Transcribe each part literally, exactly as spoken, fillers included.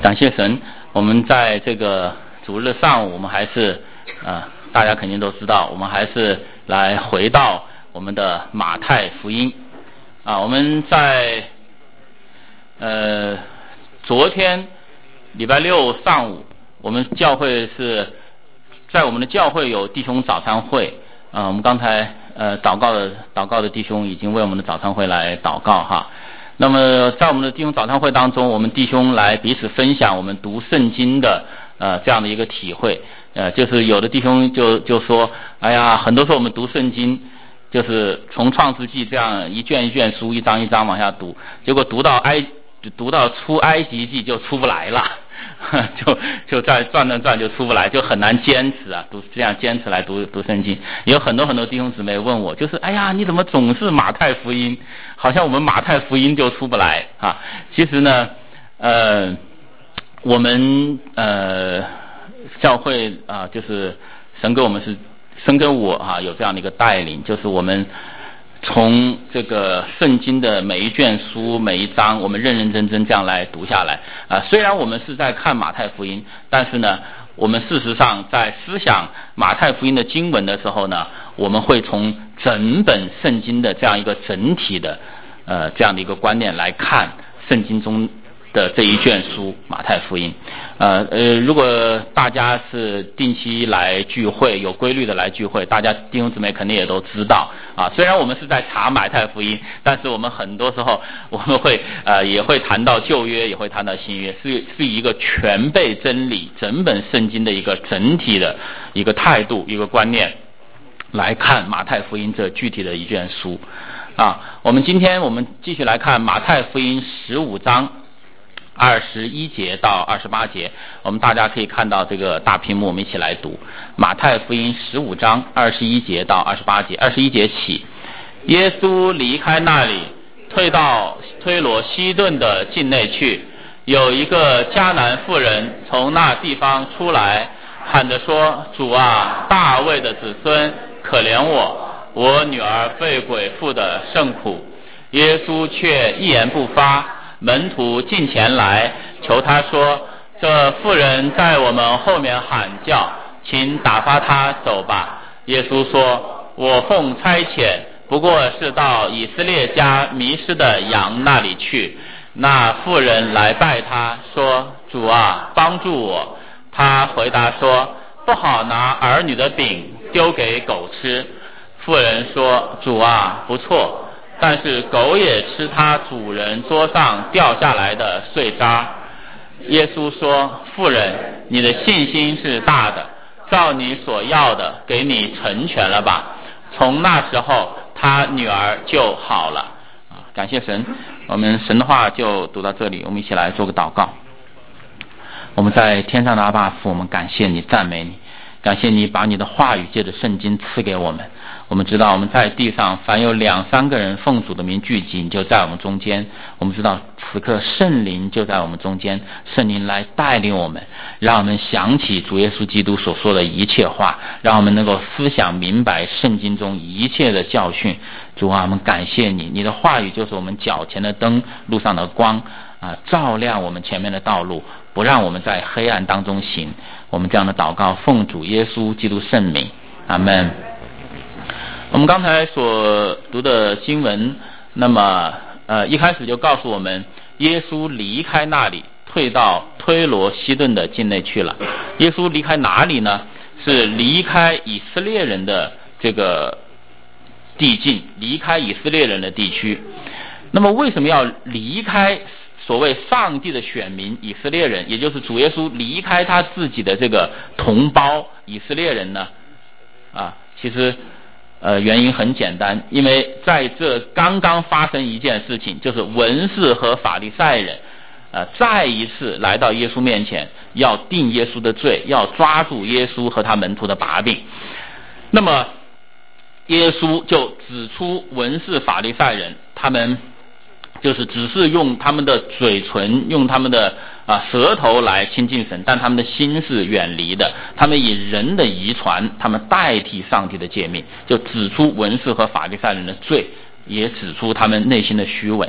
感谢神，我们在这个主日上午，我们还是呃，大家肯定都知道，我们还是来回到我们的马太福音啊。我们在呃昨天礼拜六上午，我们教会是在我们的教会有弟兄早餐会啊。我们刚才呃祷告的祷告的弟兄已经为我们的早餐会来祷告哈。那么在我们的弟兄早餐会当中，我们弟兄来彼此分享我们读圣经的呃这样的一个体会，呃就是有的弟兄就就说，哎呀，很多时候我们读圣经就是从创世纪这样一卷一卷书一章一章往下读，结果读到埃读到出埃及记就出不来了，就就在转转转就出不来，就很难坚持啊，读这样坚持来读读圣经。有很多很多弟兄姊妹问我，就是哎呀，你怎么总是马太福音？好像我们马太福音就出不来啊。其实呢，呃，我们呃教会啊、呃，就是神给我们是神给我啊有这样的一个带领，就是我们从这个圣经的每一卷书每一章，我们认认真真这样来读下来啊。虽然我们是在看马太福音，但是呢，我们事实上在思想马太福音的经文的时候呢，我们会从整本圣经的这样一个整体的呃这样的一个观念来看圣经中的这一卷书马太福音。呃呃，如果大家是定期来聚会，有规律的来聚会，大家弟兄姊妹肯定也都知道啊。虽然我们是在查马太福音，但是我们很多时候我们会呃也会谈到旧约，也会谈到新约，是是一个全备真理整本圣经的一个整体的一个态度一个观念来看马太福音这具体的一卷书啊。我们今天我们继续来看马太福音十五章二十一节到二十八节，我们大家可以看到这个大屏幕，我们一起来读马太福音十五章二十一节到二十八节。二十一节起，耶稣离开那里，退到推罗西顿的境内去，有一个迦南妇人从那地方出来，喊着说：主啊，大卫的子孙，可怜我，我女儿被鬼附的甚苦。耶稣却一言不发。门徒近前来求他说：这妇人在我们后面喊叫，请打发她走吧。耶稣说：我奉差遣，不过是到以色列家迷失的羊那里去。那妇人来拜他说：主啊，帮助我。他回答说：不好拿儿女的饼丢给狗吃。妇人说：主啊，不错，但是狗也吃它主人桌上掉下来的碎渣。耶稣说：妇人，你的信心是大的，照你所要的给你成全了吧。从那时候他女儿就好了啊。感谢神，我们神的话就读到这里，我们一起来做个祷告。我们在天上的阿爸父，我们感谢你，赞美你，感谢你把你的话语借着圣经赐给我们。我们知道我们在地上凡有两三个人奉主的名聚集，你就在我们中间。我们知道此刻圣灵就在我们中间，圣灵来带领我们，让我们想起主耶稣基督所说的一切话，让我们能够思想明白圣经中一切的教训。主啊，我们感谢你，你的话语就是我们脚前的灯，路上的光啊，照亮我们前面的道路，不让我们在黑暗当中行。我们这样的祷告奉主耶稣基督圣名，阿们。我们刚才所读的经文，那么呃一开始就告诉我们，耶稣离开那里，退到推罗西顿的境内去了。耶稣离开哪里呢？是离开以色列人的这个地境，离开以色列人的地区。那么为什么要离开所谓上帝的选民以色列人，也就是主耶稣离开他自己的这个同胞以色列人呢？啊，其实呃，原因很简单，因为在这刚刚发生一件事情，就是文士和法利赛人呃，再一次来到耶稣面前，要定耶稣的罪，要抓住耶稣和他门徒的把柄。那么耶稣就指出文士法利赛人，他们就是只是用他们的嘴唇，用他们的啊舌头来亲近神，但他们的心是远离的，他们以人的遗传，他们代替上帝的诫命，就指出文士和法利赛人的罪，也指出他们内心的虚伪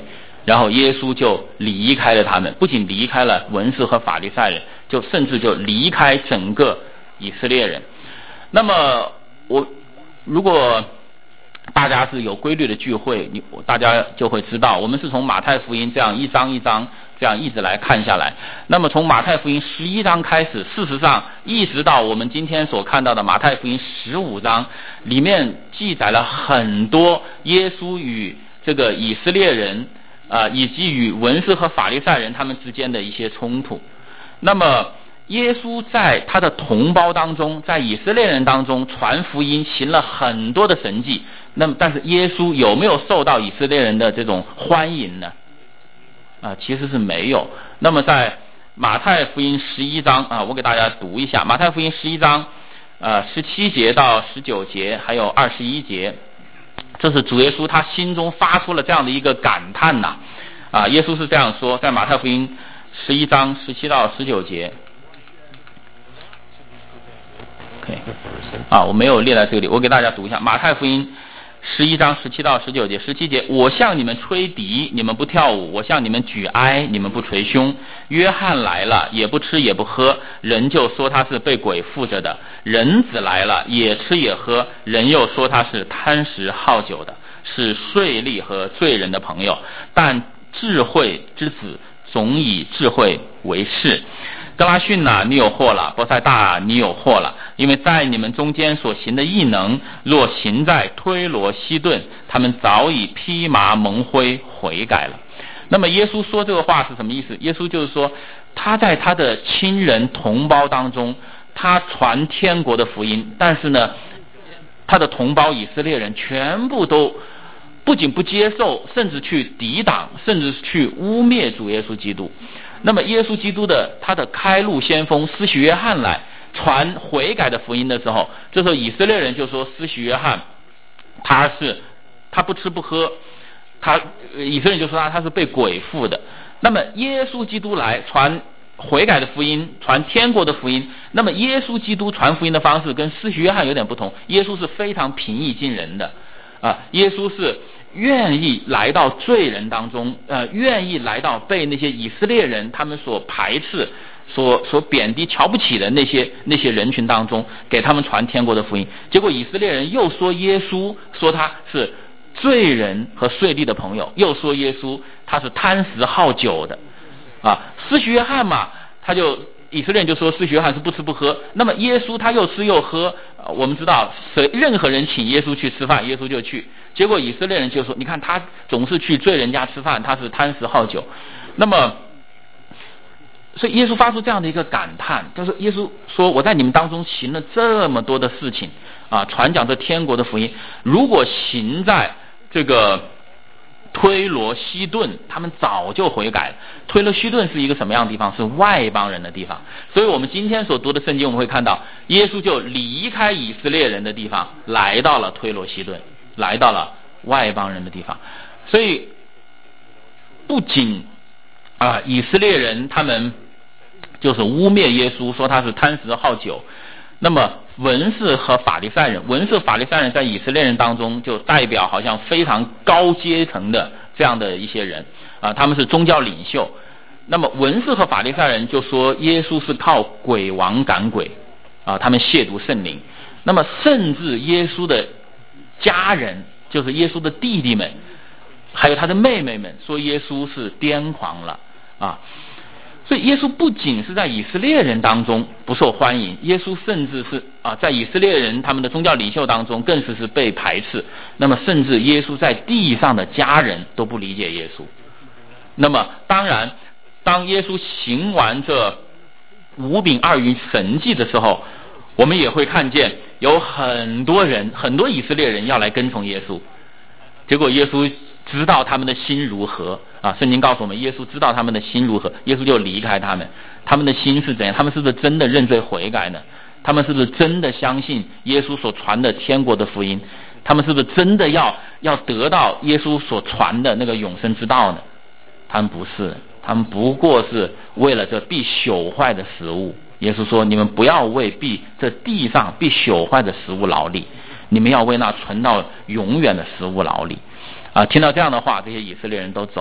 然后耶稣就离开了他们，不仅离开了文士和法利赛人，就甚至就离开整个以色列人。那么我如果大家是有规律的聚会，你大家就会知道，我们是从马太福音这样一章一章这样一直来看下来。那么从马太福音十一章开始，事实上一直到我们今天所看到的马太福音十五章，里面记载了很多耶稣与这个以色列人啊、呃，以及与文士和法利赛人他们之间的一些冲突。那么耶稣在他的同胞当中，在以色列人当中传福音，行了很多的神迹。那么但是耶稣有没有受到以色列人的这种欢迎呢？啊，其实是没有。那么在马太福音十一章啊，我给大家读一下马太福音十一章呃十七节到十九节还有二十一节，这是主耶稣他心中发出了这样的一个感叹呐。啊，耶稣是这样说，在马太福音十一章十七到十九节。OK， 啊，我没有列在这里，我给大家读一下马太福音十一章十七到十九节。十七节，我向你们吹笛，你们不跳舞；我向你们举哀，你们不捶胸。约翰来了，也不吃也不喝，人就说他是被鬼附着的；人子来了，也吃也喝，人又说他是贪食好酒的，是税吏和罪人的朋友。但智慧之子总以智慧为是。哥拉汛啊，你有祸了；伯赛大啊，你有祸了，因为在你们中间所行的异能，若行在推罗西顿，他们早已披麻蒙灰悔改了。那么耶稣说这个话是什么意思？耶稣就是说，他在他的亲人同胞当中，他传天国的福音，但是呢，他的同胞以色列人全部都不仅不接受，甚至去抵挡，甚至去污蔑主耶稣基督。那么耶稣基督的他的开路先锋施洗约翰来传悔改的福音的时候，这时候以色列人就说施洗约翰他是他不吃不喝，他以色列人就说他他是被鬼附的。那么耶稣基督来传悔改的福音，传天国的福音，那么耶稣基督传福音的方式跟施洗约翰有点不同。耶稣是非常平易近人的啊，耶稣是愿意来到罪人当中，呃，愿意来到被那些以色列人他们所排斥、所所贬低、瞧不起的那些那些人群当中，给他们传天国的福音。结果以色列人又说耶稣说他是罪人和税吏的朋友，又说耶稣他是贪食好酒的，啊，施洗约翰嘛，他就以色列人就说施洗约翰是不吃不喝，那么耶稣他又吃又喝，呃、我们知道谁任何人请耶稣去吃饭，耶稣就去。结果以色列人就说，你看他总是去罪人家吃饭，他是贪食好酒。那么所以耶稣发出这样的一个感叹，就是耶稣说，我在你们当中行了这么多的事情啊，传讲这天国的福音，如果行在这个推罗西顿，他们早就悔改了。推罗西顿是一个什么样的地方？是外邦人的地方。所以我们今天所读的圣经，我们会看到耶稣就离开以色列人的地方，来到了推罗西顿，来到了外邦人的地方。所以不仅啊以色列人他们就是污蔑耶稣，说他是贪食好酒，那么文士和法利赛人，文士法利赛人在以色列人当中就代表好像非常高阶层的这样的一些人啊，他们是宗教领袖。那么文士和法利赛人就说耶稣是靠鬼王赶鬼啊，他们亵渎圣灵。那么甚至耶稣的家人，就是耶稣的弟弟们还有他的妹妹们，说耶稣是癫狂了啊。所以耶稣不仅是在以色列人当中不受欢迎，耶稣甚至是啊，在以色列人他们的宗教领袖当中更是是被排斥。那么甚至耶稣在地上的家人都不理解耶稣。那么当然当耶稣行完这五饼二鱼神迹的时候，我们也会看见有很多人，很多以色列人要来跟从耶稣。结果耶稣知道他们的心如何啊，圣经告诉我们耶稣知道他们的心如何，耶稣就离开他们。他们的心是怎样？他们是不是真的认罪悔改呢？他们是不是真的相信耶稣所传的天国的福音？他们是不是真的要要得到耶稣所传的那个永生之道呢？他们不是，他们不过是为了这必朽坏的食物。耶稣说，你们不要为必这地上必朽坏的食物劳力，你们要为那存到永远的食物劳力啊！听到这样的话，这些以色列人都走了。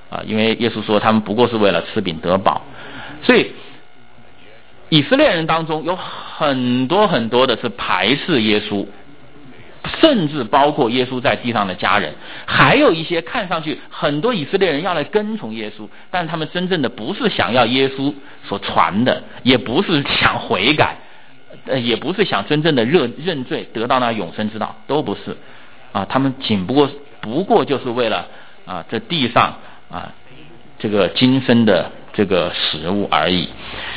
啊，因为耶稣说他们不过是为了吃饼得饱。所以以色列人当中有很多很多的是排斥耶稣，甚至包括耶稣在地上的家人，还有一些看上去很多以色列人要来跟从耶稣，但他们真正的不是想要耶稣所传的，也不是想悔改，呃，也不是想真正的认认罪得到那永生之道，都不是啊，他们仅不过不过就是为了啊这地上啊这个今生的这个食物而已。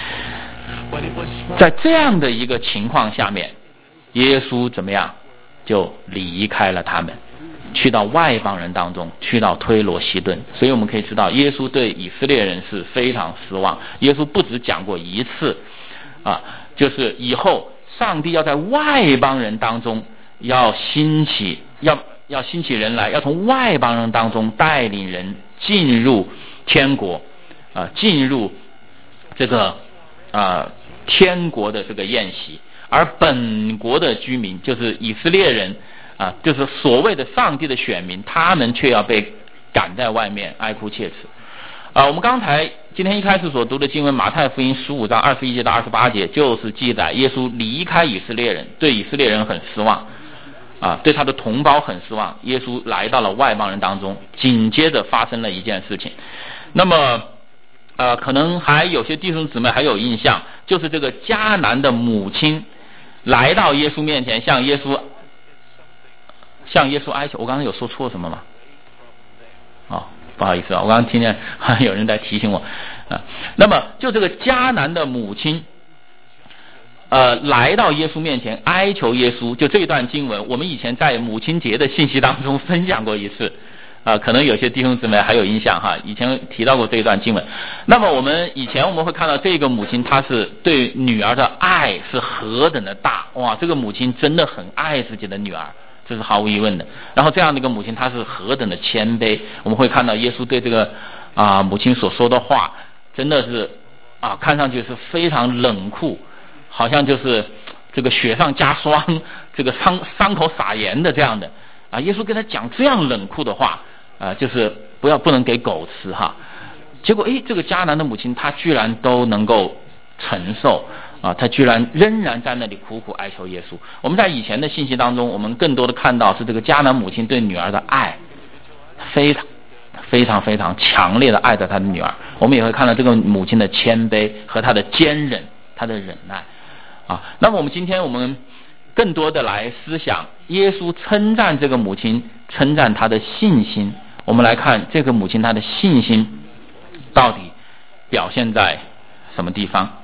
在这样的一个情况下面，耶稣怎么样就离开了他们，去到外邦人当中，去到推罗西顿。所以我们可以知道耶稣对以色列人是非常失望。耶稣不只讲过一次啊，就是以后上帝要在外邦人当中要兴起要要兴起人来，要从外邦人当中带领人进入天国啊，进入这个啊天国的这个宴席。而本国的居民就是以色列人啊，就是所谓的上帝的选民，他们却要被赶在外面哀哭切齿啊。我们刚才今天一开始所读的经文马太福音十五章二十一节到二十八节，就是记载耶稣离开以色列人，对以色列人很失望啊，对他的同胞很失望。耶稣来到了外邦人当中，紧接着发生了一件事情。那么呃，可能还有些弟兄姊妹还有印象，就是这个迦南的母亲来到耶稣面前，向耶稣向耶稣哀求。我刚才有说错什么吗？哦，不好意思啊，我刚刚听见好像有人在提醒我啊。那么就这个迦南的母亲呃，来到耶稣面前哀求耶稣，就这段经文我们以前在母亲节的信息当中分享过一次啊，可能有些弟兄姊妹还有印象哈，以前提到过这一段经文。那么我们以前我们会看到这个母亲，她是对女儿的爱是何等的大，哇，这个母亲真的很爱自己的女儿，这是毫无疑问的。然后这样的一个母亲，她是何等的谦卑，我们会看到耶稣对这个啊母亲所说的话，真的是啊看上去是非常冷酷，好像就是这个雪上加霜，这个伤伤口撒盐的这样的啊。耶稣跟他讲这样冷酷的话。啊，就是不要不能给狗吃哈。结果诶，这个迦南的母亲她居然都能够承受啊，她居然仍然在那里苦苦哀求耶稣。我们在以前的信息当中，我们更多的看到是这个迦南母亲对女儿的爱非常非常非常强烈的爱着她的女儿。我们也会看到这个母亲的谦卑和她的坚忍，她的忍耐啊。那么我们今天我们更多的来思想耶稣称赞这个母亲，称赞她的信心。我们来看这个母亲她的信心到底表现在什么地方。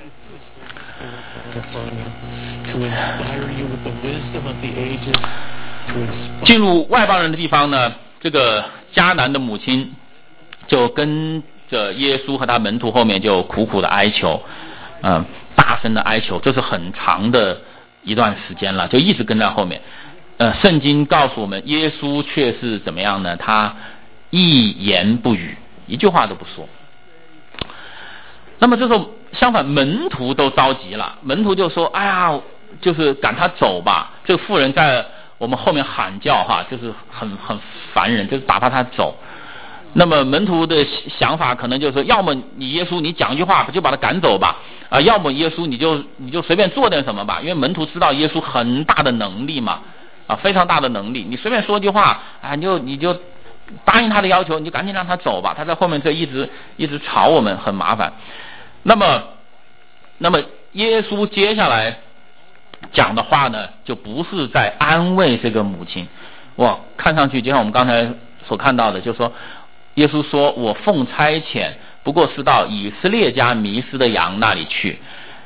进入外邦人的地方呢，这个迦南的母亲就跟着耶稣和他门徒后面就苦苦的哀求，嗯、呃，大声的哀求，这是很长的一段时间了，就一直跟在后面。呃，圣经告诉我们，耶稣却是怎么样呢？他一言不语，一句话都不说。那么这时候，相反，门徒都着急了，门徒就说：“哎呀，就是赶他走吧！”这个妇人在我们后面喊叫，哈，就是很很烦人，就是打发他走。那么门徒的想法可能就是说，要么你耶稣你讲一句话就把他赶走吧，啊，要么耶稣你就你就随便做点什么吧，因为门徒知道耶稣很大的能力嘛。啊，非常大的能力，你随便说句话啊，你就你就答应他的要求，你就赶紧让他走吧。他在后面这一直一直吵我们，很麻烦。那么，那么耶稣接下来讲的话呢，就不是在安慰这个母亲。哇，看上去就像我们刚才所看到的，就是说，耶稣说：“我奉差遣，不过是到以色列家迷失的羊那里去。”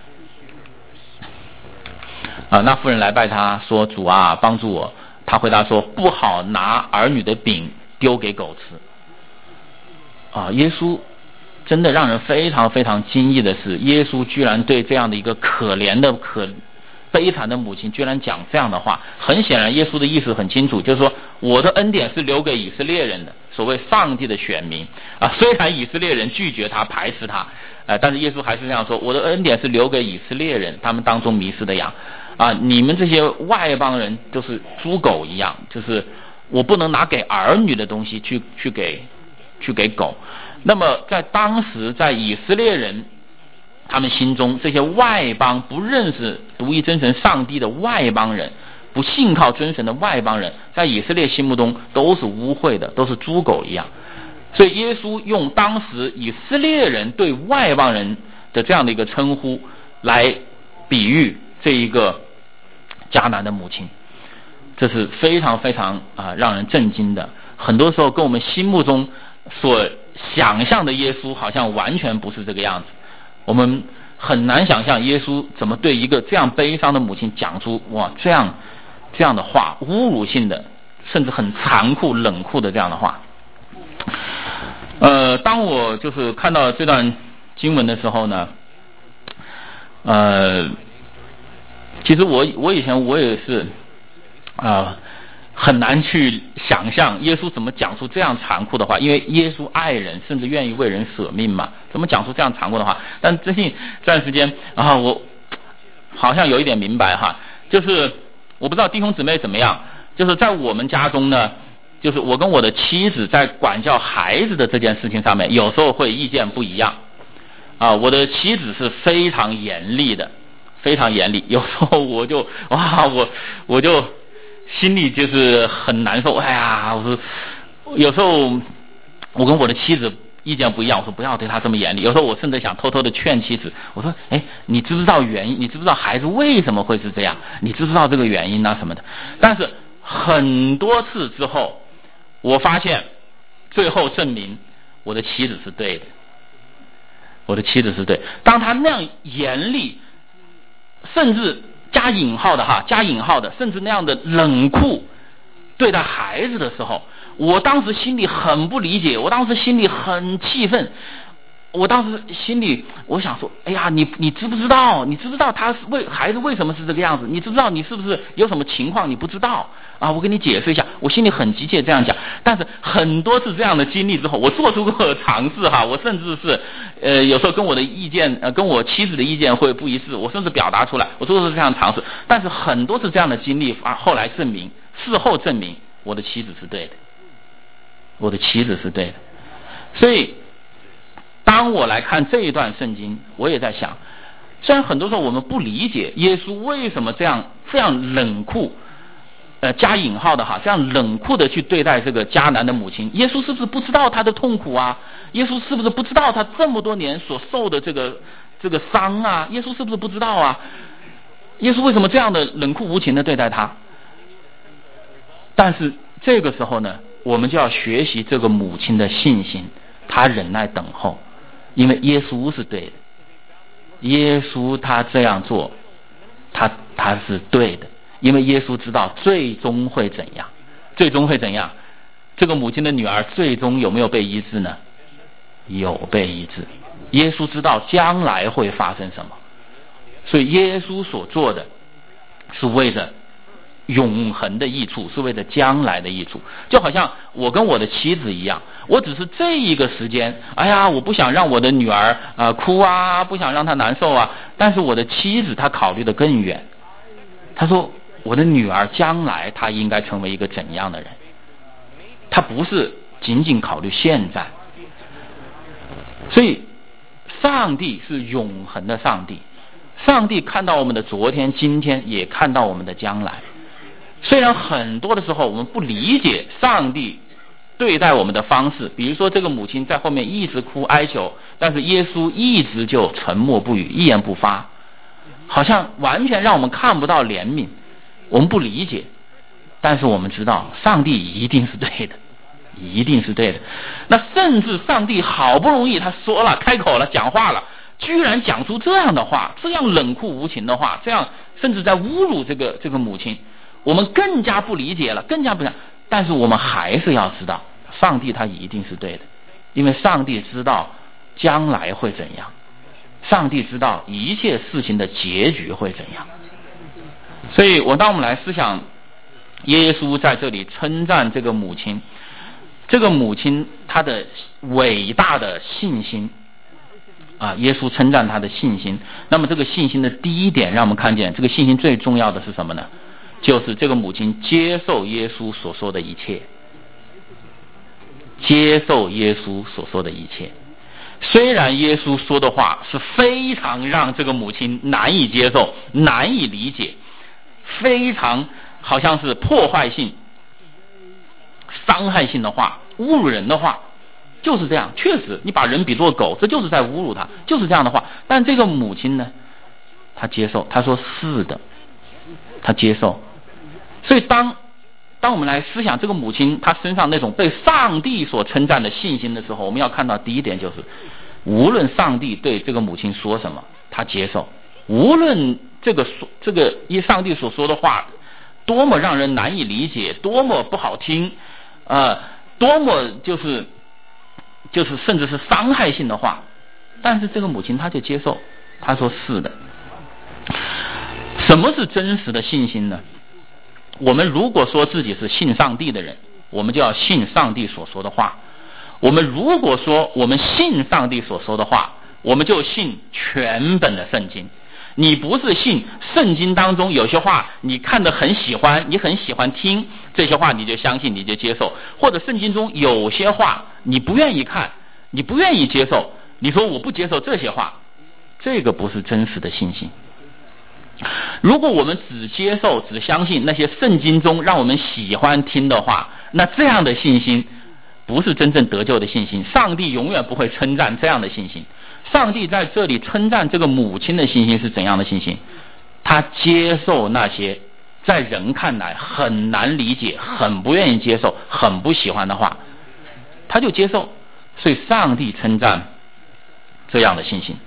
啊，那妇人来拜他说：“主啊，帮助我。”他回答说：“不好拿儿女的饼丢给狗吃。”啊，耶稣真的让人非常非常惊异的是，耶稣居然对这样的一个可怜的、可悲惨的母亲，居然讲这样的话。很显然，耶稣的意思很清楚，就是说，我的恩典是留给以色列人的，所谓上帝的选民啊。虽然以色列人拒绝他、排斥他，呃，但是耶稣还是这样说：“我的恩典是留给以色列人，他们当中迷失的羊。”啊，你们这些外邦人就是猪狗一样，就是我不能拿给儿女的东西去去给去给狗。那么在当时，在以色列人他们心中，这些外邦不认识独一真神上帝的外邦人，不信靠真神的外邦人，在以色列心目中都是污秽的，都是猪狗一样。所以耶稣用当时以色列人对外邦人的这样的一个称呼来比喻这一个迦南的母亲，这是非常非常啊、呃、让人震惊的。很多时候跟我们心目中所想象的耶稣好像完全不是这个样子。我们很难想象耶稣怎么对一个这样悲伤的母亲讲出哇这样这样的话，侮辱性的，甚至很残酷冷酷的这样的话。呃，当我就是看到这段经文的时候呢，呃，其实我我以前我也是啊、呃，很难去想象耶稣怎么讲出这样残酷的话，因为耶稣爱人，甚至愿意为人舍命嘛，怎么讲出这样残酷的话？但最近这段时间啊，我好像有一点明白哈，就是我不知道弟兄姊妹怎么样，就是在我们家中呢。就是我跟我的妻子在管教孩子的这件事情上面，有时候会意见不一样啊。我的妻子是非常严厉的，非常严厉。有时候我就哇，我我就心里就是很难受。哎呀，我说有时候我跟我的妻子意见不一样，我说不要对她这么严厉。有时候我甚至想偷偷的劝妻子，我说，哎，你知不知道原因？你知不知道孩子为什么会是这样？你知不知道这个原因啊什么的？但是很多次之后。我发现最后证明我的妻子是对的，我的妻子是对。当他那样严厉，甚至加引号的哈，加引号的，甚至那样的冷酷对待孩子的时候，我当时心里很不理解，我当时心里很气愤。我当时心里我想说，哎呀，你你知不知道？你知不知道他是为孩子为什么是这个样子？你知不知道你是不是有什么情况你不知道啊？我跟你解释一下。我心里很急切这样讲，但是很多次这样的经历之后，我做出过尝试哈，我甚至是呃有时候跟我的意见呃跟我妻子的意见会不一致，我甚至表达出来，我做出这样的尝试，但是很多次这样的经历啊，后来证明，事后证明我的妻子是对的，我的妻子是对的，所以。当我来看这一段圣经，我也在想，虽然很多时候我们不理解耶稣为什么这样这样冷酷，呃加引号的哈，这样冷酷的去对待这个迦南的母亲，耶稣是不是不知道他的痛苦啊？耶稣是不是不知道他这么多年所受的这个这个伤啊？耶稣是不是不知道啊？耶稣为什么这样的冷酷无情的对待他？但是这个时候呢，我们就要学习这个母亲的信心，她忍耐等候。因为耶稣是对的，耶稣他这样做，他他是对的，因为耶稣知道最终会怎样，最终会怎样。这个母亲的女儿最终有没有被医治呢？有被医治。耶稣知道将来会发生什么，所以耶稣所做的是为着永恒的益处，是为了将来的益处。就好像我跟我的妻子一样，我只是这一个时间，哎呀，我不想让我的女儿啊、呃、哭啊，不想让她难受啊。但是我的妻子她考虑得更远，她说我的女儿将来她应该成为一个怎样的人，她不是仅仅考虑现在。所以上帝是永恒的上帝，上帝看到我们的昨天今天，也看到我们的将来。虽然很多的时候我们不理解上帝对待我们的方式，比如说这个母亲在后面一直哭哀求，但是耶稣一直就沉默不语，一言不发，好像完全让我们看不到怜悯，我们不理解。但是我们知道上帝一定是对的，一定是对的。那甚至上帝好不容易他说了开口了讲话了，居然讲出这样的话，这样冷酷无情的话，这样甚至在侮辱这个这个母亲，我们更加不理解了，更加不想。但是我们还是要知道上帝他一定是对的，因为上帝知道将来会怎样，上帝知道一切事情的结局会怎样。所以我当我们来思想耶稣在这里称赞这个母亲，这个母亲她的伟大的信心啊，耶稣称赞她的信心。那么这个信心的第一点让我们看见，这个信心最重要的是什么呢？就是这个母亲接受耶稣所说的一切， 接受耶稣所说的一切。虽然耶稣说的话是非常让这个母亲难以接受、难以理解，非常好像是破坏性、伤害性的话、侮辱人的话，就是这样。确实，你把人比作狗，这就是在侮辱他，就是这样的话。但这个母亲呢，她接受，她说是的，她接受。所以当当我们来思想这个母亲她身上那种被上帝所称赞的信心的时候，我们要看到第一点就是，无论上帝对这个母亲说什么，她接受；无论这个说这个依上帝所说的话多么让人难以理解，多么不好听，呃，多么就是就是甚至是伤害性的话，但是这个母亲她就接受，她说是的。什么是真实的信心呢？我们如果说自己是信上帝的人，我们就要信上帝所说的话。我们如果说我们信上帝所说的话，我们就信全本的圣经。你不是信圣经当中有些话你看得很喜欢，你很喜欢听，这些话你就相信，你就接受，或者圣经中有些话你不愿意看，你不愿意接受，你说我不接受这些话，这个不是真实的信心。如果我们只接受只相信那些圣经中让我们喜欢听的话，那这样的信心不是真正得救的信心。上帝永远不会称赞这样的信心。上帝在这里称赞这个母亲的信心是怎样的信心？他接受那些在人看来很难理解、很不愿意接受、很不喜欢的话，他就接受。所以上帝称赞这样的信心。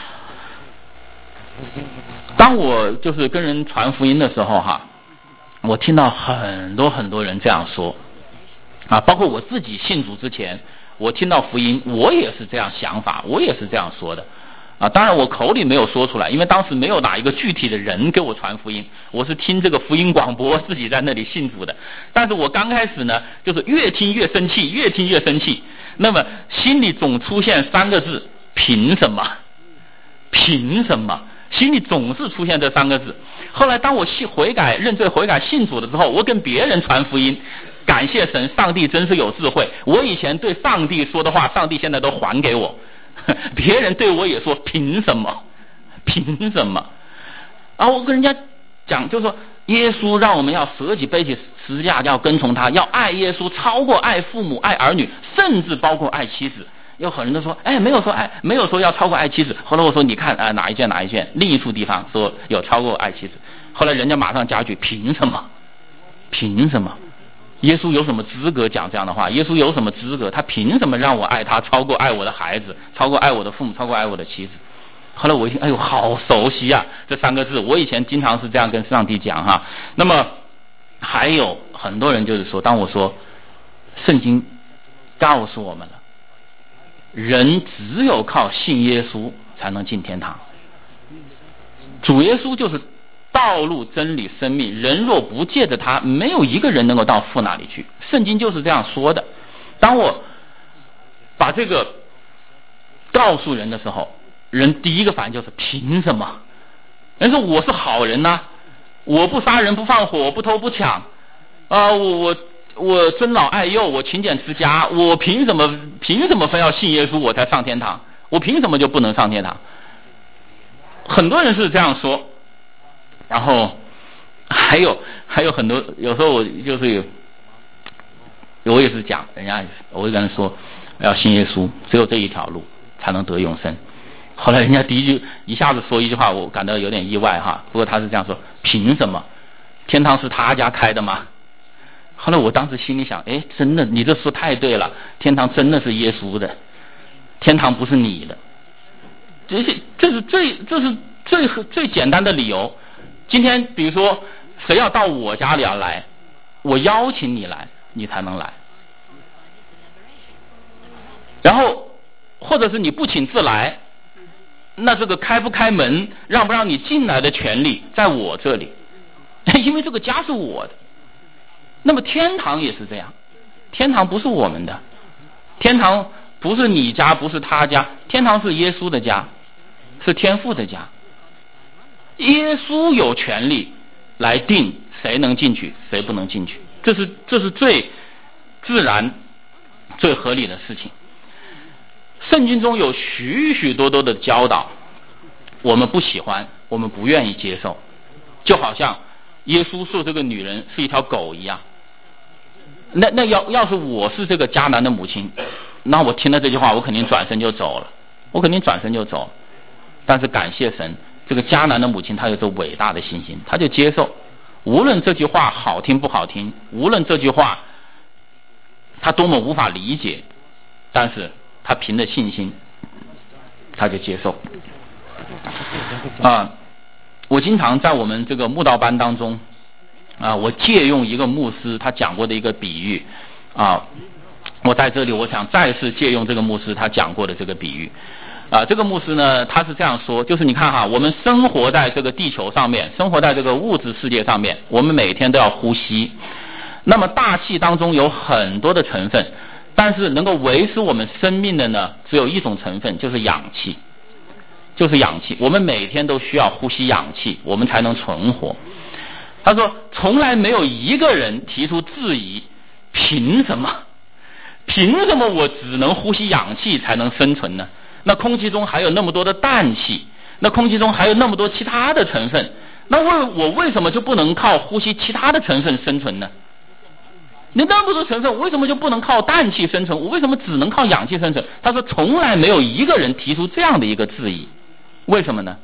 当我就是跟人传福音的时候哈，我听到很多很多人这样说啊，包括我自己信主之前，我听到福音，我也是这样想法，我也是这样说的啊。当然我口里没有说出来，因为当时没有哪一个具体的人给我传福音，我是听这个福音广播自己在那里信主的。但是我刚开始呢，就是越听越生气，越听越生气，那么心里总出现三个字：凭什么？凭什么？心里总是出现这三个字。后来当我信悔改、认罪悔改、信主了之后，我跟别人传福音，感谢神，上帝真是有智慧。我以前对上帝说的话，上帝现在都还给我。别人对我也说凭什么？凭什么？然后我跟人家讲，就说耶稣让我们要舍己背起十字架，要跟从他，要爱耶稣超过爱父母、爱儿女，甚至包括爱妻子。有很多人都说，哎，没有说爱，没有说要超过爱妻子。后来我说，你看啊、呃，哪一卷哪一卷，另一处地方说有超过爱妻子。后来人家马上加句，凭什么？凭什么？耶稣有什么资格讲这样的话？耶稣有什么资格？他凭什么让我爱他超过爱我的孩子，超过爱我的父母，超过爱我的妻子？后来我一听，哎呦，好熟悉啊，这三个字，我以前经常是这样跟上帝讲哈。那么还有很多人就是说，当我说圣经告诉我们了，人只有靠信耶稣才能进天堂。主耶稣就是道路、真理、生命，人若不借着他，没有一个人能够到父那里去。圣经就是这样说的。当我把这个告诉人的时候，人第一个反应就是凭什么？人说我是好人呐、啊，我不杀人不放火，我不偷不抢啊、呃，我我我尊老爱幼，我勤俭持家，我凭什么凭什么非要信耶稣我才上天堂？我凭什么就不能上天堂？很多人是这样说。然后还有还有很多，有时候我就是有我也是讲人家，我会跟人说要信耶稣，只有这一条路才能得永生。后来人家第一句一下子说一句话，我感到有点意外哈。不过他是这样说，凭什么？天堂是他家开的吗？后来我当时心里想，哎，真的，你这说太对了，天堂真的是耶稣的，天堂不是你的。这是这是最这是最最简单的理由。今天比如说谁要到我家里要来，我邀请你来，你才能来。然后或者是你不请自来，那这个开不开门，让不让你进来的权利在我这里，因为这个家是我的。那么天堂也是这样，天堂不是我们的，天堂不是你家，不是他家，天堂是耶稣的家，是天父的家。耶稣有权利来定谁能进去谁不能进去，这是这是最自然最合理的事情。圣经中有许许多多的教导，我们不喜欢，我们不愿意接受，就好像耶稣说这个女人是一条狗一样。那那要要是我是这个迦南的母亲，那我听了这句话，我肯定转身就走了，我肯定转身就走了。但是感谢神，这个迦南的母亲她有着伟大的信心，她就接受，无论这句话好听不好听，无论这句话她多么无法理解，但是她凭着信心，她就接受。啊，我经常在我们这个慕道班当中，啊，我借用一个牧师他讲过的一个比喻，啊，我在这里我想再次借用这个牧师他讲过的这个比喻。啊，这个牧师呢，他是这样说，就是你看哈，我们生活在这个地球上面，生活在这个物质世界上面，我们每天都要呼吸。那么大气当中有很多的成分，但是能够维持我们生命的呢，只有一种成分，就是氧气，就是氧气。我们每天都需要呼吸氧气，我们才能存活。他说，从来没有一个人提出质疑，凭什么？凭什么我只能呼吸氧气才能生存呢？那空气中还有那么多的氮气，那空气中还有那么多其他的成分，那为我为什么就不能靠呼吸其他的成分生存呢？你那么多成分，我为什么就不能靠氮气生存？我为什么只能靠氧气生存？他说，从来没有一个人提出这样的一个质疑，为什么呢？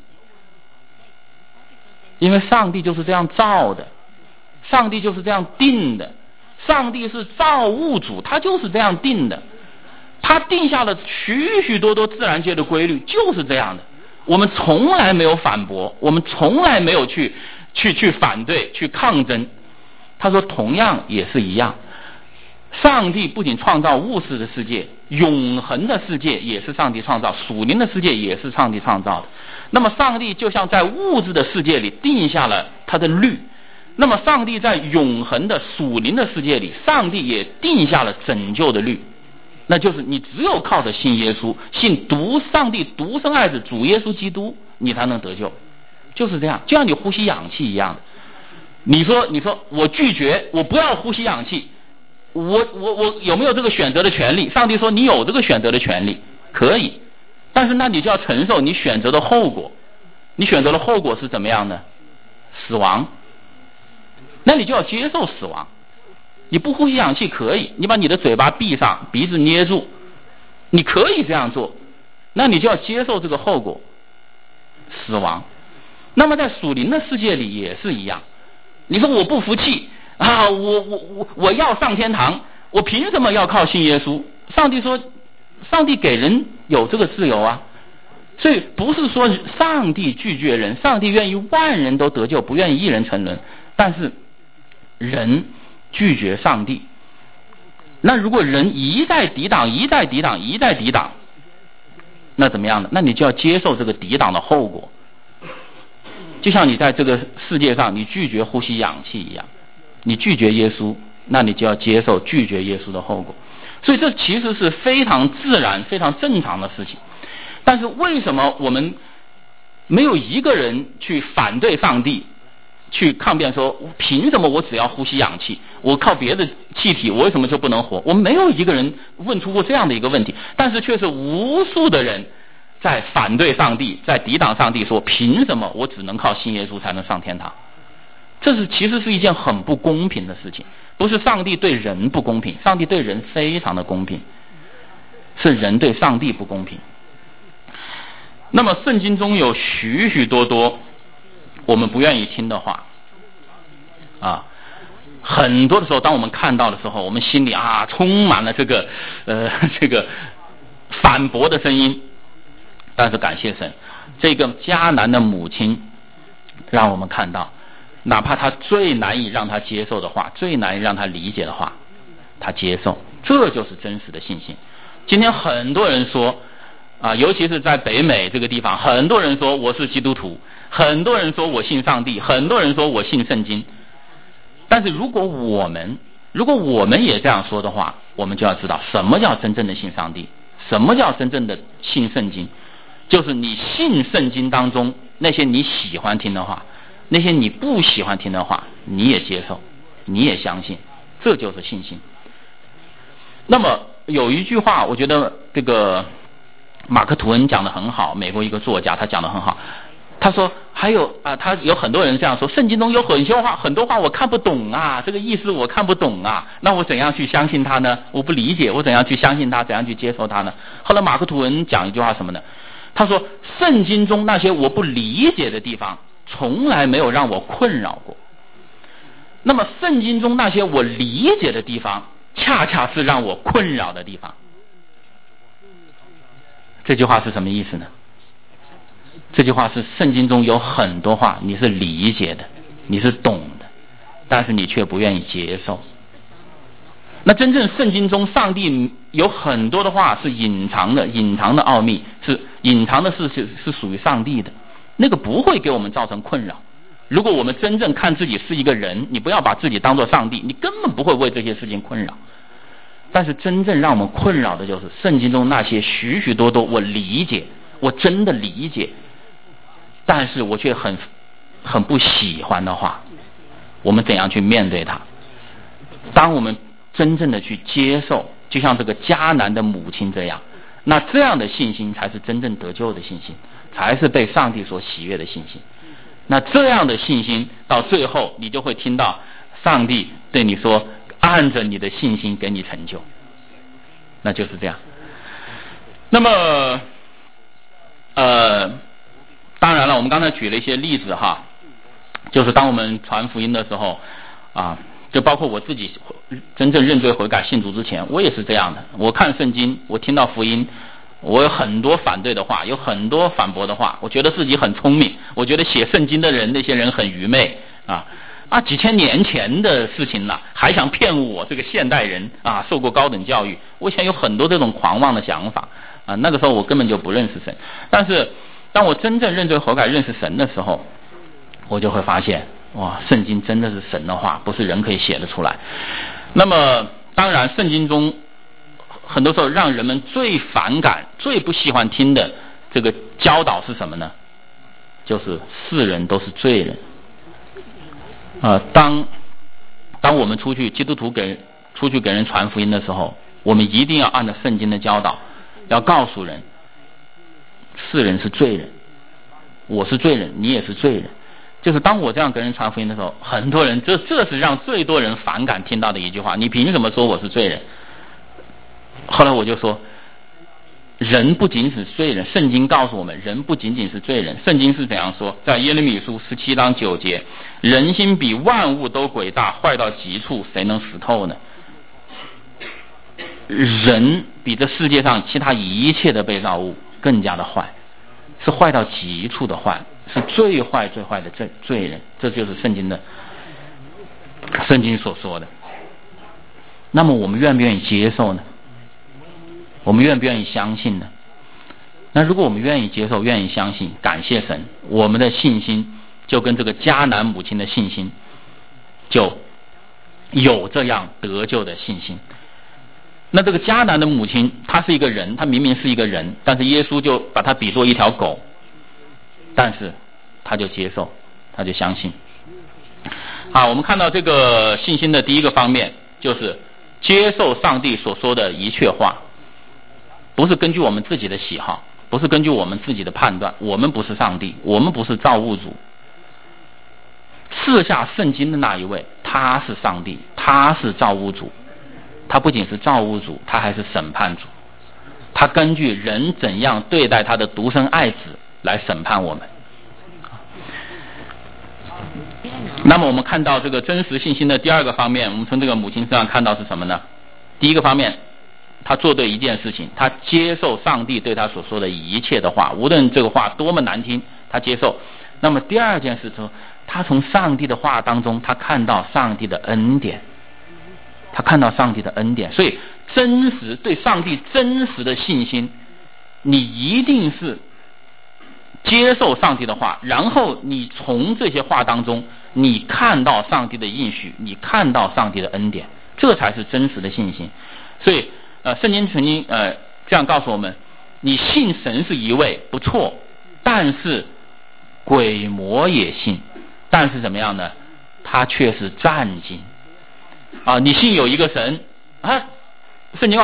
因为上帝就是这样造的，上帝就是这样定的，上帝是造物主，他就是这样定的。他定下了许许多多自然界的规律，就是这样的。我们从来没有反驳，我们从来没有去去去反对、去抗争。他说，同样也是一样。上帝不仅创造物质的世界，永恒的世界也是上帝创造，属灵的世界也是上帝创造的。那么，上帝就像在物质的世界里定下了他的律，那么上帝在永恒的属灵的世界里，上帝也定下了拯救的律。那就是你只有靠着信耶稣，信独上帝独生爱子主耶稣基督，你才能得救，就是这样，就像你呼吸氧气一样的。你说，你说我拒绝，我不要呼吸氧气，我我我有没有这个选择的权利？上帝说你有这个选择的权利，可以，但是那你就要承受你选择的后果。你选择的后果是怎么样的？死亡。那你就要接受死亡。你不呼吸氧气可以，你把你的嘴巴闭上，鼻子捏住，你可以这样做，那你就要接受这个后果，死亡。那么在属灵的世界里也是一样，你说我不服气啊，我我我我要上天堂，我凭什么要靠信耶稣？上帝说，上帝给人有这个自由啊，所以不是说上帝拒绝人，上帝愿意万人都得救，不愿意一人沉沦，但是人拒绝上帝。那如果人一再抵挡一再抵挡一再抵挡，那怎么样呢？那你就要接受这个抵挡的后果，就像你在这个世界上你拒绝呼吸氧气一样，你拒绝耶稣，那你就要接受拒绝耶稣的后果。所以这其实是非常自然非常正常的事情。但是为什么我们没有一个人去反对上帝，去抗辩说凭什么我只要呼吸氧气，我靠别的气体我为什么就不能活？我们没有一个人问出过这样的一个问题，但是却是无数的人在反对上帝，在抵挡上帝，说凭什么我只能靠信耶稣才能上天堂？这是其实是一件很不公平的事情。不是上帝对人不公平，上帝对人非常的公平，是人对上帝不公平。那么圣经中有许许多多我们不愿意听的话啊，很多的时候当我们看到的时候，我们心里啊充满了这个呃这个反驳的声音。但是感谢神，这个迦南的母亲让我们看到，哪怕他最难以让他接受的话，最难以让他理解的话，他接受，这就是真实的信心。今天很多人说啊，尤其是在北美这个地方，很多人说我是基督徒，很多人说我信上帝，很多人说我信圣经。但是如果我们如果我们也这样说的话，我们就要知道什么叫真正的信上帝，什么叫真正的信圣经。就是你信圣经当中那些你喜欢听的话，那些你不喜欢听的话，你也接受，你也相信，这就是信心。那么有一句话，我觉得这个马克吐温讲得很好，美国一个作家，他讲得很好。他说还有啊，他有很多人这样说，圣经中有很多话，很多话我看不懂啊，这个意思我看不懂啊，那我怎样去相信他呢？我不理解，我怎样去相信他，怎样去接受他呢？后来马克吐温讲一句话什么呢？他说圣经中那些我不理解的地方从来没有让我困扰过，那么圣经中那些我理解的地方恰恰是让我困扰的地方。这句话是什么意思呢？这句话是圣经中有很多话你是理解的，你是懂的，但是你却不愿意接受。那真正圣经中上帝有很多的话是隐藏的，隐藏的奥秘，是隐藏的事是是属于上帝的，那个不会给我们造成困扰。如果我们真正看自己是一个人，你不要把自己当作上帝，你根本不会为这些事情困扰。但是真正让我们困扰的就是圣经中那些许许多多我理解，我真的理解，但是我却很很不喜欢的话，我们怎样去面对它？当我们真正的去接受，就像这个迦南的母亲这样，那这样的信心才是真正得救的信心，才是被上帝所喜悦的信心。那这样的信心到最后你就会听到上帝对你说，按着你的信心给你成就，那就是这样。那么呃当然了，我们刚才举了一些例子哈，就是当我们传福音的时候啊，就包括我自己真正认罪悔改信主之前，我也是这样的。我看圣经，我听到福音，我有很多反对的话，有很多反驳的话，我觉得自己很聪明，我觉得写圣经的人那些人很愚昧啊啊，几千年前的事情了，还想骗我这个现代人啊，受过高等教育，我以前有很多这种狂妄的想法啊，那个时候我根本就不认识神。但是当我真正认罪悔改认识神的时候，我就会发现，哇，圣经真的是神的话，不是人可以写得出来。那么当然圣经中很多时候让人们最反感最不喜欢听的这个教导是什么呢？就是世人都是罪人啊、呃！当当我们出去基督徒给出去给人传福音的时候，我们一定要按照圣经的教导，要告诉人世人是罪人，我是罪人，你也是罪人。就是当我这样跟人传福音的时候，很多人这这是让最多人反感听到的一句话，你凭什么说我是罪人？后来我就说，人不仅是罪人，圣经告诉我们人不仅仅是罪人。圣经是怎样说？在耶利米书十七章九节，人心比万物都诡大，坏到极处，谁能识透呢？人比这世界上其他一切的被造物更加的坏，是坏到极处的坏，是最坏最坏的罪罪人。这就是圣经的圣经所说的。那么我们愿不愿意接受呢？我们愿不愿意相信呢？那如果我们愿意接受，愿意相信，感谢神，我们的信心就跟这个迦南母亲的信心就有这样得救的信心。那这个迦南的母亲，她是一个人，她明明是一个人，但是耶稣就把她比作一条狗，但是她就接受，她就相信。好，我们看到这个信心的第一个方面，就是接受上帝所说的一切话，不是根据我们自己的喜好，不是根据我们自己的判断，我们不是上帝，我们不是造物主。赐下圣经的那一位，他是上帝，他是造物主，他不仅是造物主，他还是审判主，他根据人怎样对待他的独生爱子来审判我们。那么我们看到这个真实信心的第二个方面，我们从这个母亲身上看到是什么呢？第一个方面，他做对一件事情，他接受上帝对他所说的一切的话，无论这个话多么难听，他接受。那么第二件事说，他从上帝的话当中，他看到上帝的恩典，他看到上帝的恩典。所以真实对上帝真实的信心，你一定是接受上帝的话，然后你从这些话当中你看到上帝的应许，你看到上帝的恩典，这才是真实的信心。所以呃，圣经曾经呃这样告诉我们，你信神是一位不错，但是鬼魔也信，但是怎么样呢？他却是战惊啊！你信有一个神啊，圣经告诉我们，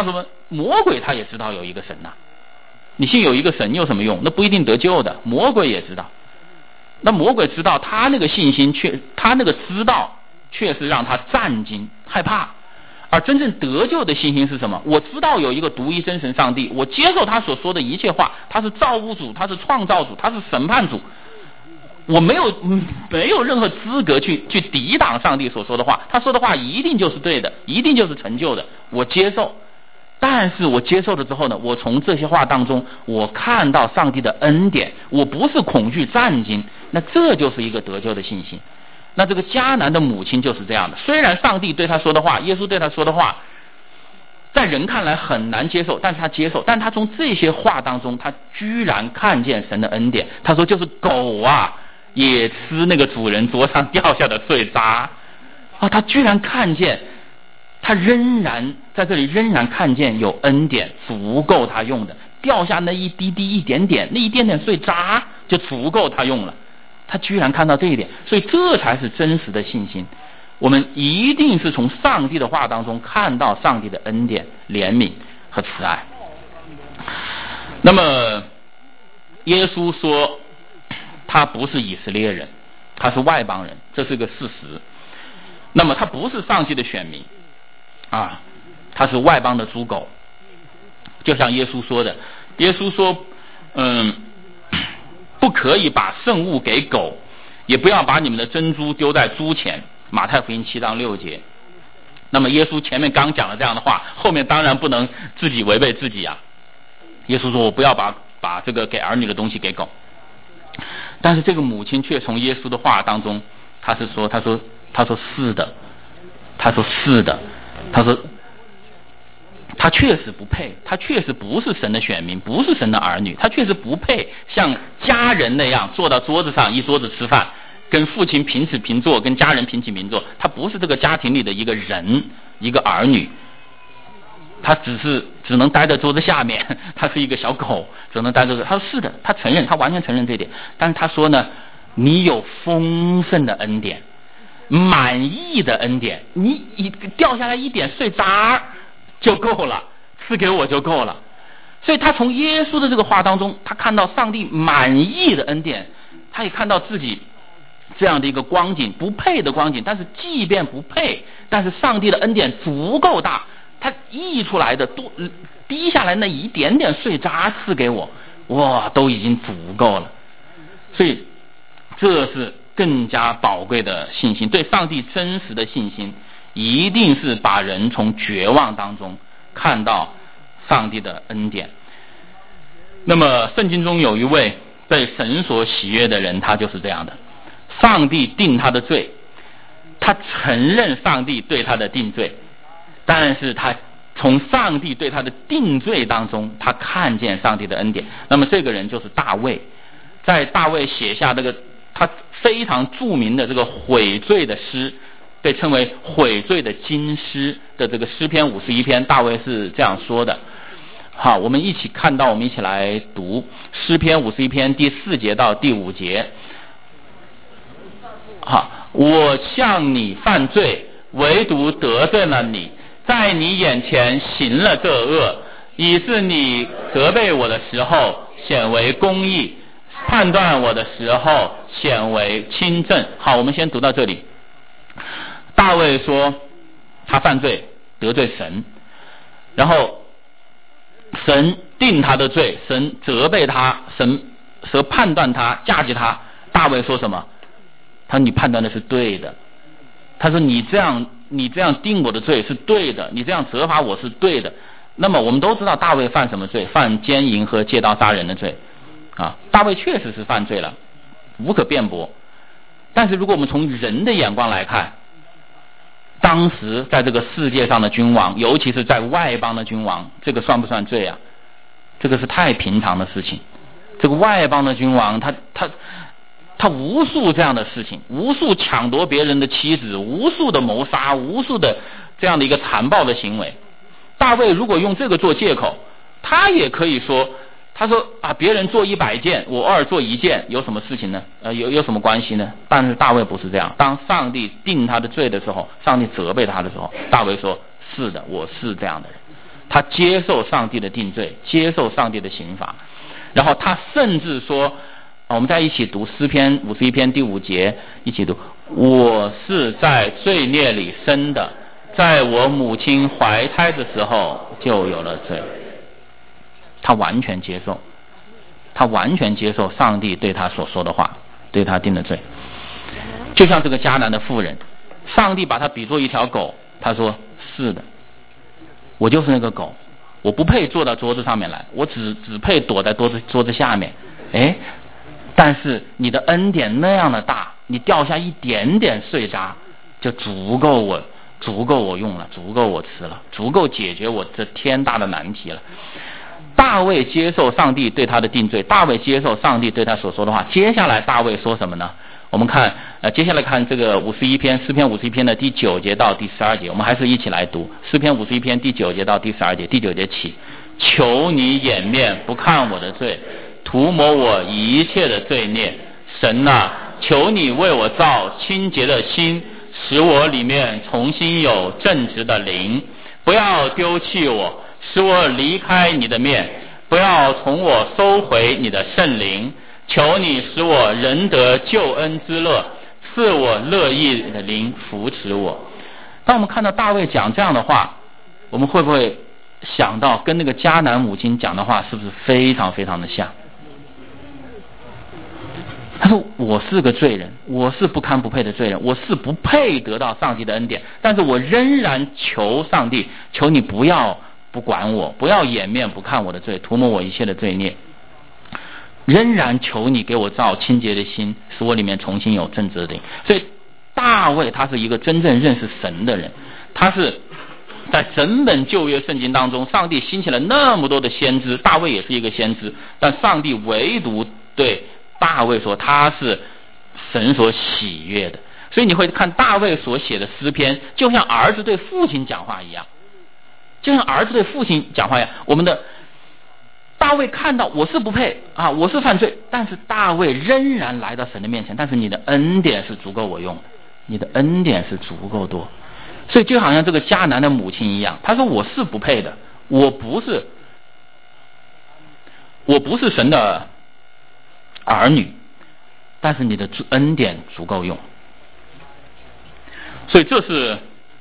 魔鬼他也知道有一个神呐、啊。你信有一个神有什么用？那不一定得救的。魔鬼也知道，那魔鬼知道，他那个信心却，他那个知道确实让他战惊害怕。而真正得救的信心是什么？我知道有一个独一真神上帝，我接受他所说的一切话，他是造物主，他是创造主，他是审判主，我没有没有任何资格去去抵挡上帝所说的话，他说的话一定就是对的，一定就是成就的，我接受。但是我接受了之后呢，我从这些话当中我看到上帝的恩典，我不是恐惧战惊，那这就是一个得救的信心。那这个迦南的母亲就是这样的，虽然上帝对他说的话，耶稣对他说的话在人看来很难接受，但是他接受，但他从这些话当中他居然看见神的恩典。他说就是狗啊也吃那个主人桌上掉下的碎渣啊，他居然看见，他仍然在这里仍然看见有恩典足够他用的，掉下那一滴滴一点点，那一点点碎渣就足够他用了，他居然看到这一点，所以这才是真实的信心。我们一定是从上帝的话当中看到上帝的恩典、怜悯和慈爱。那么耶稣说他不是以色列人，他是外邦人，这是个事实。那么他不是上帝的选民啊，他是外邦的猪狗。就像耶稣说的，耶稣说嗯，不可以把圣物给狗，也不要把你们的珍珠丢在猪前，马太福音七章六节。那么耶稣前面刚讲了这样的话，后面当然不能自己违背自己啊。耶稣说我不要把把这个给儿女的东西给狗，但是这个母亲却从耶稣的话当中，他是说他说他说是的，他说是的，他说他确实不配，他确实不是神的选民，不是神的儿女，他确实不配像家人那样坐到桌子上一桌子吃饭，跟父亲平起平坐，跟家人平起平坐，他不是这个家庭里的一个人，一个儿女，他只是只能待在桌子下面，他是一个小狗，只能待在这。他说是的，他承认，他完全承认这一点。但是他说呢，你有丰盛的恩典，满意的恩典，你一掉下来一点碎渣就够了，赐给我就够了。所以他从耶稣的这个话当中，他看到上帝满意的恩典，他也看到自己这样的一个光景，不配的光景，但是即便不配，但是上帝的恩典足够大，他溢出来的多滴下来那一点点碎渣赐给我，哇，都已经足够了。所以这是更加宝贵的信心，对上帝真实的信心，一定是把人从绝望当中看到上帝的恩典。那么圣经中有一位被神所喜悦的人，他就是这样的。上帝定他的罪，他承认上帝对他的定罪，但是他从上帝对他的定罪当中，他看见上帝的恩典。那么这个人就是大卫，在大卫写下这个他非常著名的这个悔罪的诗，被称为悔罪的金诗的这个诗篇五十一篇，大卫是这样说的。好，我们一起看到，我们一起来读诗篇五十一篇第四节到第五节。好，我向你犯罪，唯独得罪了你，在你眼前行了这恶，以致你责备我的时候显为公义，判断我的时候显为清正。好，我们先读到这里。大卫说他犯罪得罪神，然后神定他的罪，神责备他，神神判断他，嫁接他。大卫说什么？他说你判断的是对的，他说你这样你这样定我的罪是对的，你这样责罚我是对的。那么我们都知道大卫犯什么罪？犯奸淫和借刀杀人的罪啊。大卫确实是犯罪了，无可辩驳。但是如果我们从人的眼光来看，当时在这个世界上的君王，尤其是在外邦的君王，这个算不算罪啊？这个是太平常的事情。这个外邦的君王，他他他无数这样的事情，无数抢夺别人的妻子，无数的谋杀，无数的这样的一个残暴的行为。大卫如果用这个做借口，他也可以说，他说啊，别人做一百件，我偶尔做一件，有什么事情呢？呃，有有什么关系呢？但是大卫不是这样。当上帝定他的罪的时候，上帝责备他的时候，大卫说：是的，我是这样的人。 他接受上帝的定罪，接受上帝的刑罚，然后他甚至说，我们再一起读诗篇五十一篇第五节，一起读：我是在罪孽里生的，在我母亲怀胎的时候就有了罪。他完全接受，他完全接受上帝对他所说的话，对他定的罪。就像这个迦南的妇人，上帝把他比作一条狗，他说是的，我就是那个狗，我不配坐到桌子上面来，我只只配躲在桌子桌子下面。哎，但是你的恩典那样的大，你掉下一点点碎渣就足够我足够我用了，足够我吃了，足够解决我这天大的难题了。大卫接受上帝对他的定罪，大卫接受上帝对他所说的话。接下来大卫说什么呢？我们看呃，接下来看这个五十一篇诗篇五十一篇的第九节到第十二节，我们还是一起来读诗篇五十一篇第九节到第十二节。第九节起：求你掩面不看我的罪，涂抹我一切的罪孽。神啊，求你为我造清洁的心，使我里面重新有正直的灵，不要丢弃我，使我离开你的面，不要从我收回你的圣灵。求你使我仍得救恩之乐，赐我乐意的灵扶持我。当我们看到大卫讲这样的话，我们会不会想到跟那个迦南母亲讲的话是不是非常非常的像？他说我是个罪人，我是不堪不配的罪人，我是不配得到上帝的恩典，但是我仍然求上帝，求你不要不管我，不要掩面不看我的罪，涂抹我一切的罪孽，仍然求你给我造清洁的心，使我里面重新有正直的灵。所以大卫他是一个真正认识神的人，他是在整本旧约圣经当中，上帝兴起了那么多的先知，大卫也是一个先知，但上帝唯独对大卫说他是神所喜悦的。所以你会看大卫所写的诗篇，就像儿子对父亲讲话一样，就像儿子对父亲讲话一样。我们的大卫看到我是不配啊，我是犯罪，但是大卫仍然来到神的面前，但是你的恩典是足够我用的，你的恩典是足够多。所以就好像这个迦南的母亲一样，他说我是不配的，我不是我不是神的儿女，但是你的恩典足够用。所以这是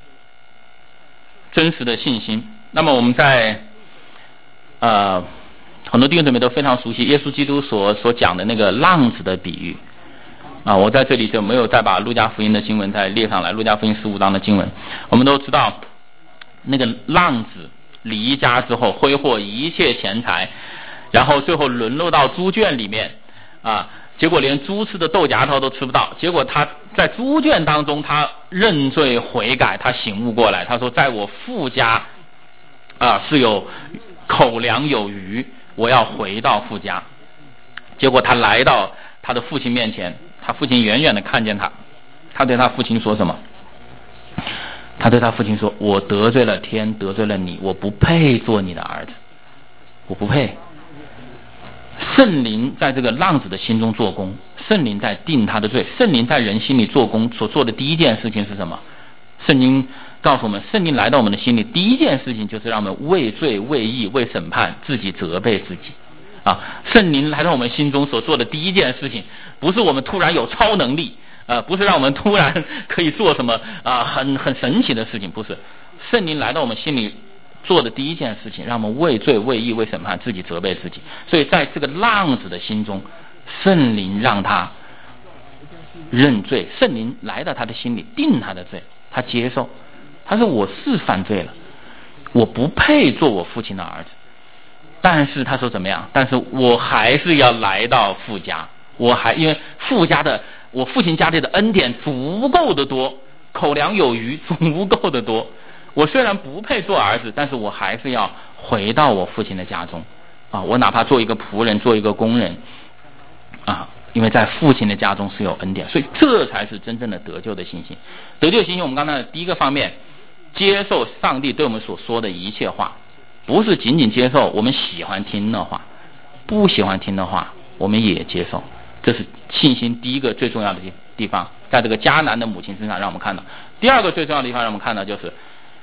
真实的信心。那么我们在呃很多弟兄姊妹都非常熟悉耶稣基督所所讲的那个浪子的比喻啊，我在这里就没有再把路加福音的经文再列上来，路加福音十五章的经文。我们都知道那个浪子离家之后挥霍一切钱财，然后最后沦落到猪圈里面啊，结果连猪吃的豆荚头都吃不到。结果他在猪圈当中他认罪悔改，他醒悟过来，他说在我父家啊是有口粮有余，我要回到父家。结果他来到他的父亲面前，他父亲远远的看见他，他对他父亲说什么？他对他父亲说，我得罪了天，得罪了你，我不配做你的儿子，我不配。圣灵在这个浪子的心中做工，圣灵在定他的罪，圣灵在人心里做工，所做的第一件事情是什么？圣经告诉我们，圣灵来到我们的心里，第一件事情就是让我们为罪为义为审判自己责备自己啊！圣灵来到我们心中所做的第一件事情，不是我们突然有超能力，呃，不是让我们突然可以做什么啊很很神奇的事情，不是。圣灵来到我们心里做的第一件事情，让我们为罪为义为审判自己责备自己。所以在这个浪子的心中，圣灵让他认罪，圣灵来到他的心里定他的罪，他接受，他说我是犯罪了，我不配做我父亲的儿子，但是他说怎么样？但是我还是要来到父家，我还因为父家的我父亲家里的恩典足够的多，口粮有余，足够的多。我虽然不配做儿子，但是我还是要回到我父亲的家中啊！我哪怕做一个仆人，做一个工人啊，因为在父亲的家中是有恩典，所以这才是真正的得救的信心。得救的信心，我们刚才的第一个方面，接受上帝对我们所说的一切话，不是仅仅接受我们喜欢听的话，不喜欢听的话我们也接受。这是信心第一个最重要的地方，在这个迦南的母亲身上让我们看到。第二个最重要的地方让我们看到就是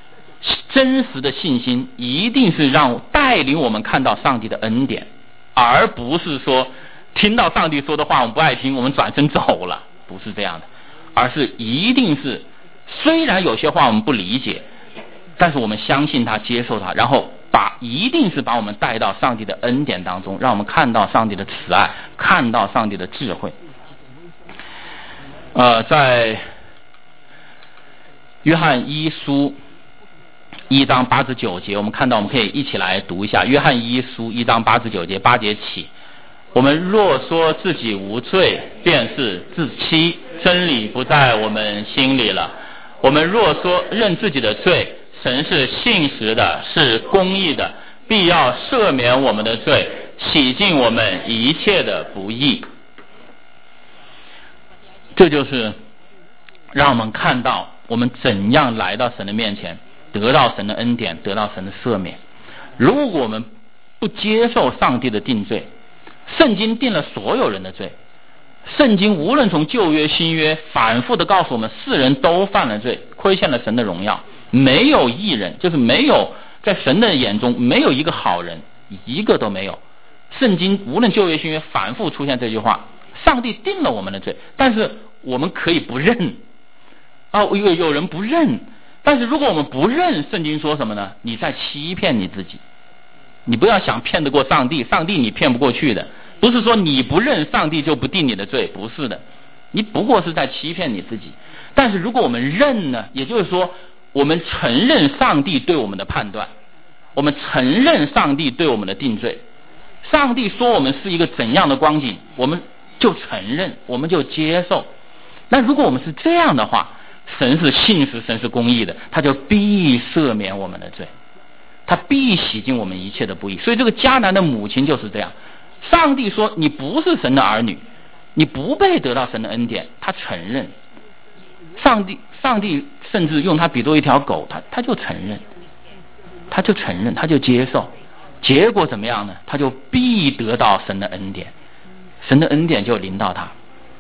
真实的信心一定是让带领我们看到上帝的恩典，而不是说听到上帝说的话我们不爱听，我们转身走了，不是这样的，而是一定是虽然有些话我们不理解，但是我们相信他，接受他，然后把一定是把我们带到上帝的恩典当中，让我们看到上帝的慈爱，看到上帝的智慧。呃，在约翰一书一章八至九节，我们看到，我们可以一起来读一下约翰一书一章八至九节，八节起，我们若说自己无罪，便是自欺，真理不在我们心里了。我们若说认自己的罪，神是信实的，是公义的，必要赦免我们的罪，洗净我们一切的不义。这就是让我们看到我们怎样来到神的面前，得到神的恩典，得到神的赦免。如果我们不接受上帝的定罪，圣经定了所有人的罪，圣经无论从旧约新约反复的告诉我们，世人都犯了罪，亏欠了神的荣耀，没有义人，就是没有在神的眼中没有一个好人，一个都没有。圣经无论旧约新约反复出现这句话，上帝定了我们的罪，但是我们可以不认啊，有有人不认，但是如果我们不认，圣经说什么呢？你在欺骗你自己。你不要想骗得过上帝，上帝你骗不过去的。不是说你不认上帝就不定你的罪，不是的，你不过是在欺骗你自己。但是如果我们认呢，也就是说我们承认上帝对我们的判断，我们承认上帝对我们的定罪，上帝说我们是一个怎样的光景，我们就承认，我们就接受。那如果我们是这样的话，神是信实，神是公义的，他就必赦免我们的罪，他必洗净我们一切的不义。所以这个迦南的母亲就是这样，上帝说你不是神的儿女，你不配得到神的恩典，他承认。上帝上帝甚至用他比作一条狗，他他就承认，他就承认，他就接受。结果怎么样呢？他就必得到神的恩典，神的恩典就临到他。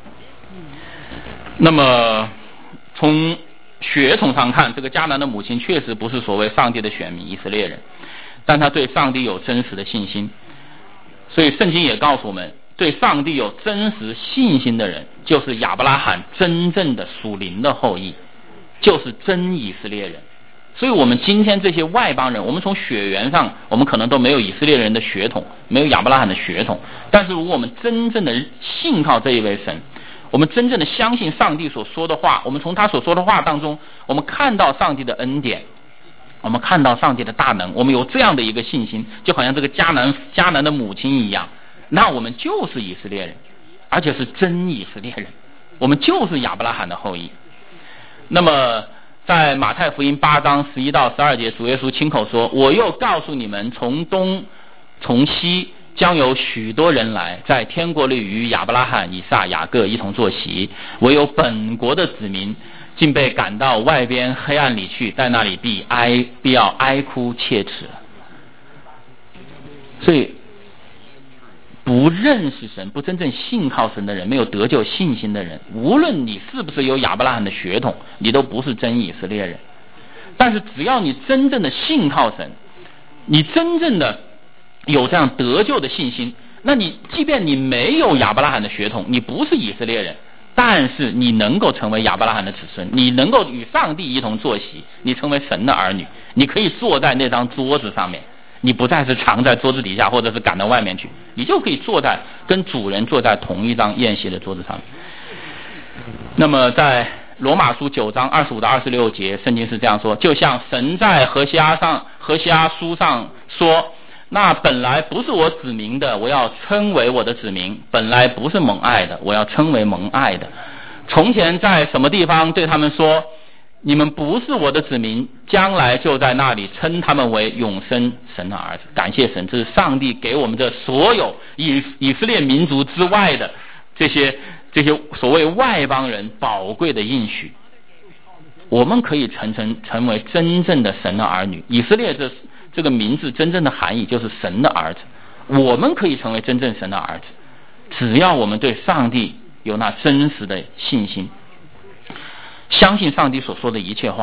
那么从血统上看，这个迦南的母亲确实不是所谓上帝的选民以色列人，但他对上帝有真实的信心。所以圣经也告诉我们，对上帝有真实信心的人，就是亚伯拉罕真正的属灵的后裔，就是真以色列人。所以我们今天这些外邦人，我们从血缘上我们可能都没有以色列人的血统，没有亚伯拉罕的血统，但是如果我们真正的信靠这一位神，我们真正的相信上帝所说的话，我们从他所说的话当中，我们看到上帝的恩典，我们看到上帝的大能，我们有这样的一个信心，就好像这个迦南迦南的母亲一样，那我们就是以色列人，而且是真以色列人，我们就是亚伯拉罕的后裔。那么在马太福音八章十一到十二节，主耶稣亲口说，我又告诉你们，从东从西将有许多人来，在天国里与亚伯拉罕、以撒、雅各一同坐席，唯有本国的子民竟被赶到外边黑暗里去，在那里必哀必要哀哭切齿。所以不认识神，不真正信靠神的人，没有得救信心的人，无论你是不是有亚伯拉罕的血统，你都不是真以色列人。但是只要你真正的信靠神，你真正的有这样得救的信心，那你即便你没有亚伯拉罕的血统，你不是以色列人，但是你能够成为亚伯拉罕的子孙，你能够与上帝一同坐席，你成为神的儿女，你可以坐在那张桌子上面，你不再是藏在桌子底下或者是赶到外面去，你就可以坐在跟主人坐在同一张宴席的桌子上面。那么在罗马书九章二十五到二十六节，圣经是这样说，就像神在何西阿上何西阿书上说，那本来不是我子民的，我要称为我的子民；本来不是蒙爱的，我要称为蒙爱的。从前在什么地方对他们说，你们不是我的子民，将来就在那里称他们为永生神的儿子。感谢神，这是上帝给我们这所有以以色列民族之外的这些这些所谓外邦人宝贵的应许。我们可以成成成为真正的神的儿女。以色列这这个名字真正的含义就是神的儿子，我们可以成为真正神的儿子，只要我们对上帝有那真实的信心，相信上帝所说的一切话，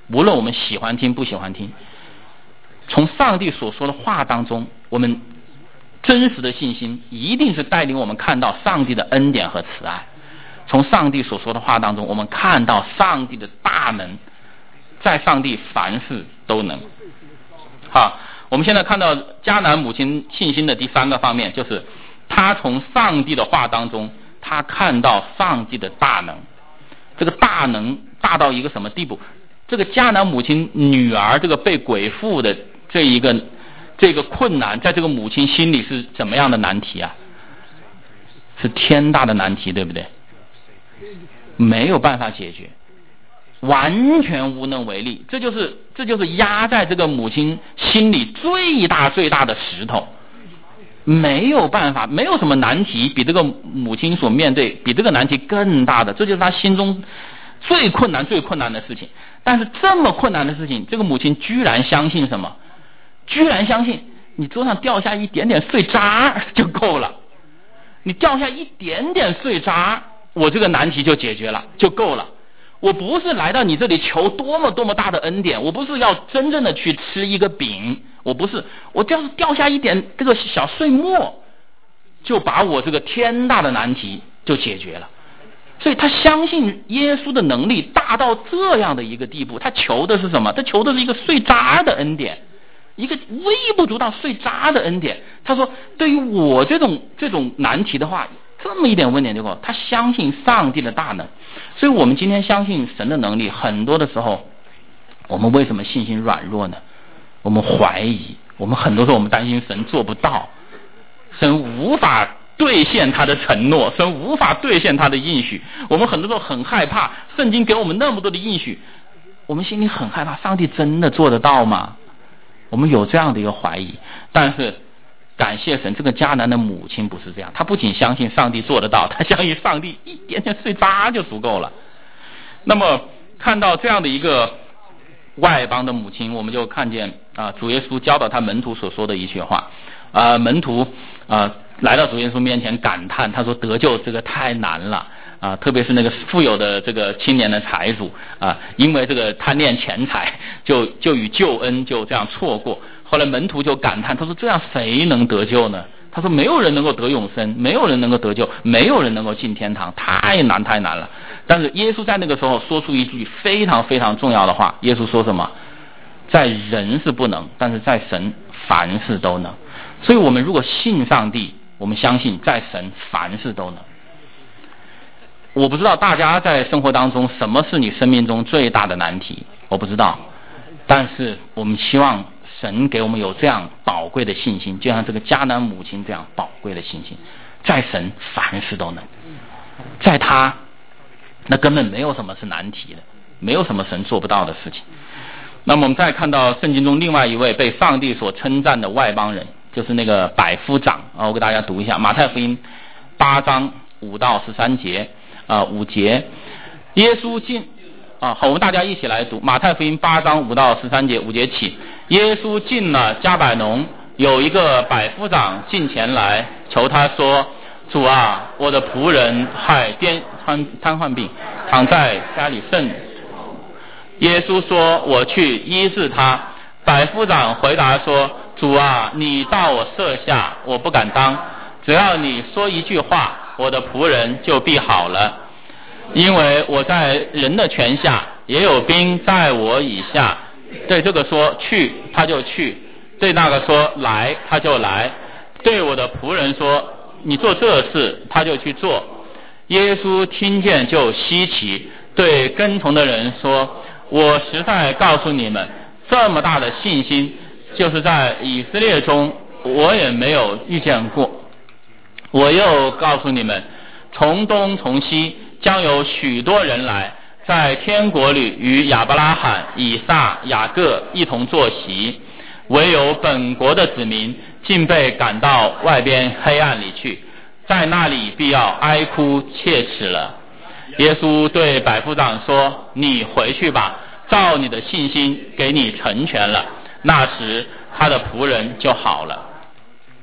无论我们喜欢听不喜欢听，从上帝所说的话当中，我们真实的信心一定是带领我们看到上帝的恩典和慈爱。从上帝所说的话当中，我们看到上帝的大能，在上帝凡事都能。好，我们现在看到迦南母亲信心的第三个方面，就是她从上帝的话当中，她看到上帝的大能。这个大能大到一个什么地步？这个迦南母亲女儿这个被鬼附的这一个这个困难，在这个母亲心里是怎么样的难题啊？是天大的难题，对不对？没有办法解决，完全无能为力。这就是这就是压在这个母亲心里最大最大的石头，没有办法，没有什么难题比这个母亲所面对比这个难题更大的，这就是她心中最困难最困难的事情。但是这么困难的事情，这个母亲居然相信什么？居然相信你桌上掉下一点点碎渣就够了，你掉下一点点碎渣，我这个难题就解决了，就够了。我不是来到你这里求多么多么大的恩典，我不是要真正的去吃一个饼，我不是，我要是掉下一点这个小碎末，就把我这个天大的难题就解决了。所以他相信耶稣的能力大到这样的一个地步，他求的是什么？他求的是一个碎渣的恩典，一个微不足道碎渣的恩典。他说对于我这种这种难题的话，这么一点问题就够。他相信上帝的大能。所以我们今天相信神的能力，很多的时候我们为什么信心软弱呢？我们怀疑，我们很多时候我们担心神做不到，神无法兑现他的承诺，神无法兑现他的应许。我们很多时候很害怕，圣经给我们那么多的应许，我们心里很害怕，上帝真的做得到吗？我们有这样的一个怀疑。但是感谢神，这个迦南的母亲不是这样，她不仅相信上帝做得到，她相信上帝一点点碎渣就足够了。那么看到这样的一个外邦的母亲，我们就看见啊，主耶稣教导他门徒所说的一句话啊，门徒啊来到主耶稣面前感叹，他说得救这个太难了啊，特别是那个富有的这个青年的财主啊，因为这个贪恋钱财，就就与救恩就这样错过。后来门徒就感叹，他说这样谁能得救呢？他说没有人能够得永生，没有人能够得救，没有人能够进天堂，太难太难了。但是耶稣在那个时候说出一句非常非常重要的话，耶稣说什么？在人是不能，但是在神凡事都能。所以我们如果信上帝，我们相信在神凡事都能。我不知道大家在生活当中什么是你生命中最大的难题，我不知道，但是我们希望神给我们有这样宝贵的信心，就像这个迦南母亲这样宝贵的信心，在神凡事都能，在他那根本没有什么是难题的，没有什么神做不到的事情。那么我们再看到圣经中另外一位被上帝所称赞的外邦人，就是那个百夫长啊，我给大家读一下马太福音八章五到十三节啊，五节，耶稣进啊，好，我们大家一起来读马太福音八章五到十三节，五节起，耶稣进了迦百农，有一个百夫长进前来求他说，主啊，我的仆人害癫瘫瘫痪病，躺在家里甚。耶稣说，我去医治他。百夫长回答说，主啊，你到我舍下，我不敢当，只要你说一句话，我的仆人就必好了。因为我在人的权下，也有兵在我以下。对这个说去，他就去；对那个说来，他就来；对我的仆人说你做这事，他就去做。耶稣听见就稀奇，对跟从的人说，我实在告诉你们，这么大的信心，就是在以色列中我也没有遇见过。我又告诉你们，从东从西将有许多人来，在天国里与亚伯拉罕、以撒、雅各一同坐席，唯有本国的子民竟被赶到外边黑暗里去，在那里必要哀哭切齿了。耶稣对百夫长说，你回去吧，照你的信心给你成全了。那时他的仆人就好了。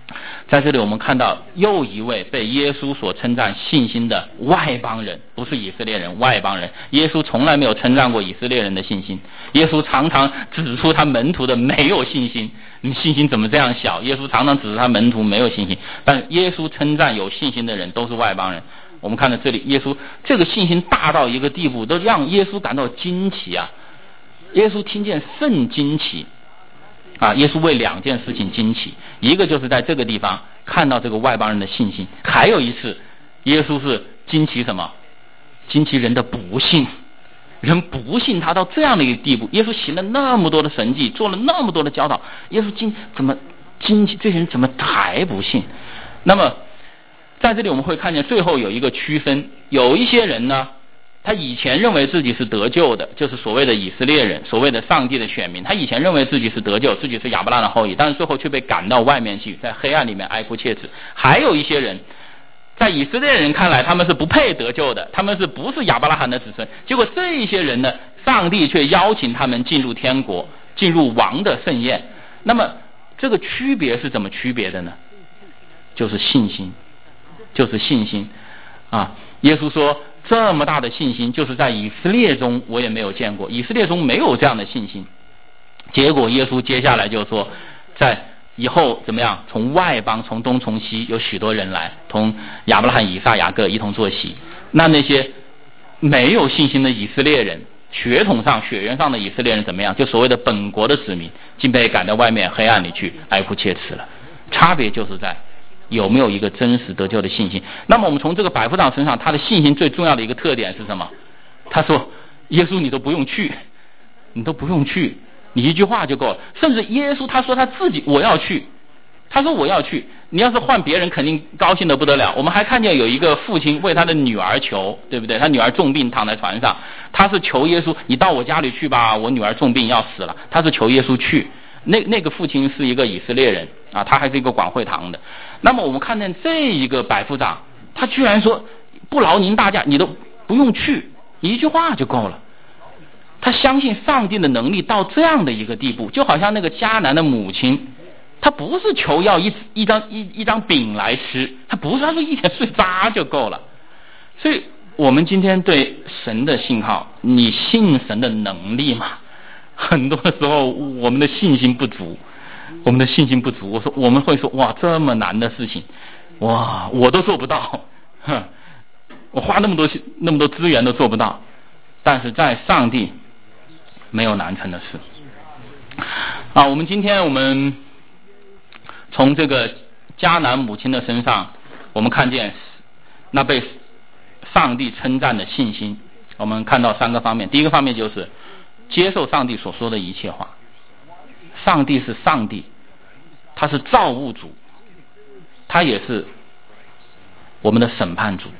在这里我们看到又一位被耶稣所称赞信心的外邦人，不是以色列人，外邦人。耶稣从来没有称赞过以色列人的信心，耶稣常常指出他门徒的没有信心，你信心怎么这样小？耶稣常常指出他门徒没有信心，但耶稣称赞有信心的人都是外邦人。我们看到这里，耶稣这个信心大到一个地步，都让耶稣感到惊奇啊！耶稣听见甚惊奇啊！耶稣为两件事情惊奇，一个就是在这个地方看到这个外邦人的信心，还有一次，耶稣是惊奇什么？惊奇人的不信，人不信他到这样的一个地步。耶稣行了那么多的神迹，做了那么多的教导，耶稣惊怎么惊奇这些人怎么还不信？那么在这里我们会看见最后有一个区分，有一些人呢，他以前认为自己是得救的，就是所谓的以色列人，所谓的上帝的选民，他以前认为自己是得救，自己是亚伯拉罕的后裔，但是最后却被赶到外面去，在黑暗里面哀哭切齿。还有一些人在以色列人看来他们是不配得救的，他们是不是亚伯拉罕的子孙，结果这一些人呢，上帝却邀请他们进入天国，进入王的盛宴。那么这个区别是怎么区别的呢？就是信心，就是信心啊！耶稣说这么大的信心就是在以色列中我也没有见过，以色列中没有这样的信心。结果耶稣接下来就说，在以后怎么样，从外邦从东从西有许多人来，同亚伯拉罕以撒雅各一同坐席。那那些没有信心的以色列人，血统上血缘上的以色列人怎么样，就所谓的本国的子民，竟被赶到外面黑暗里去哀哭切齿了。差别就是在有没有一个真实得救的信心。那么我们从这个百夫长身上，他的信心最重要的一个特点是什么？他说耶稣你都不用去，你都不用去，你一句话就够了。甚至耶稣他说他自己我要去，他说我要去，你要是换别人肯定高兴得不得了。我们还看见有一个父亲为他的女儿求，对不对？他女儿重病躺在床上，他是求耶稣你到我家里去吧，我女儿重病要死了，他是求耶稣去。那那个父亲是一个以色列人啊，他还是一个管会堂的。那么我们看见这一个百夫长，他居然说不劳您大驾，你都不用去，你一句话就够了。他相信上帝的能力到这样的一个地步，就好像那个迦南的母亲，他不是求要一一张一一张饼来吃，他不是，他说一点碎渣就够了。所以我们今天对神的信号，你信神的能力嘛？很多的时候我们的信心不足，我们的信心不足。我说我们会说哇，这么难的事情，哇，我都做不到，哼，我花那么多那么多资源都做不到。但是在上帝没有难成的事啊！我们今天我们从这个迦南母亲的身上，我们看见那被上帝称赞的信心。我们看到三个方面，第一个方面就是接受上帝所说的一切话。上帝是上帝，他是造物主，他也是我们的审判主。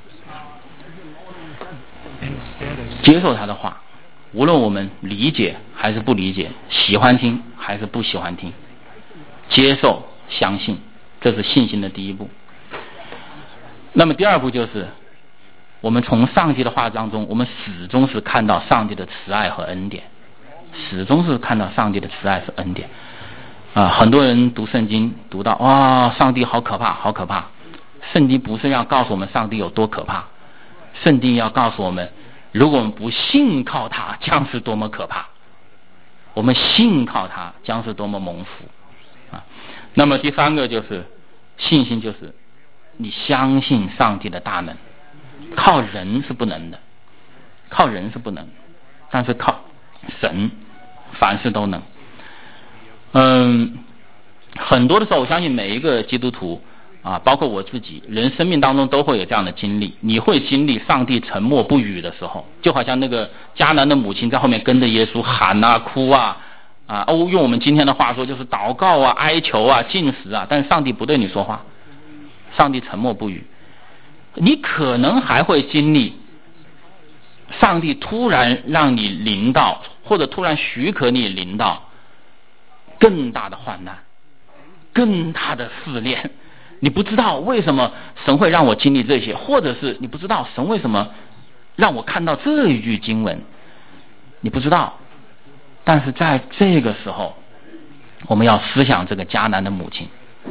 接受他的话，无论我们理解还是不理解，喜欢听还是不喜欢听，接受相信，这是信心的第一步。那么第二步就是我们从上帝的话当中，我们始终是看到上帝的慈爱和恩典，始终是看到上帝的慈爱和恩典啊！很多人读圣经读到哇，上帝好可怕好可怕。圣经不是要告诉我们上帝有多可怕，圣经要告诉我们，如果我们不信靠他，将是多么可怕。我们信靠他，将是多么蒙福啊！那么第三个就是信心，就是你相信上帝的大能。靠人是不能的，靠人是不能，但是靠神凡事都能。嗯，很多的时候我相信每一个基督徒啊，包括我自己，人生命当中都会有这样的经历。你会经历上帝沉默不语的时候，就好像那个迦南的母亲在后面跟着耶稣喊啊哭啊啊，哦，用我们今天的话说就是祷告啊哀求啊进食啊，但是上帝不对你说话，上帝沉默不语。你可能还会经历上帝突然让你临到，或者突然许可你临到更大的患难，更大的试炼。你不知道为什么神会让我经历这些，或者是你不知道神为什么让我看到这一句经文，你不知道。但是在这个时候，我们要思想这个迦南的母亲，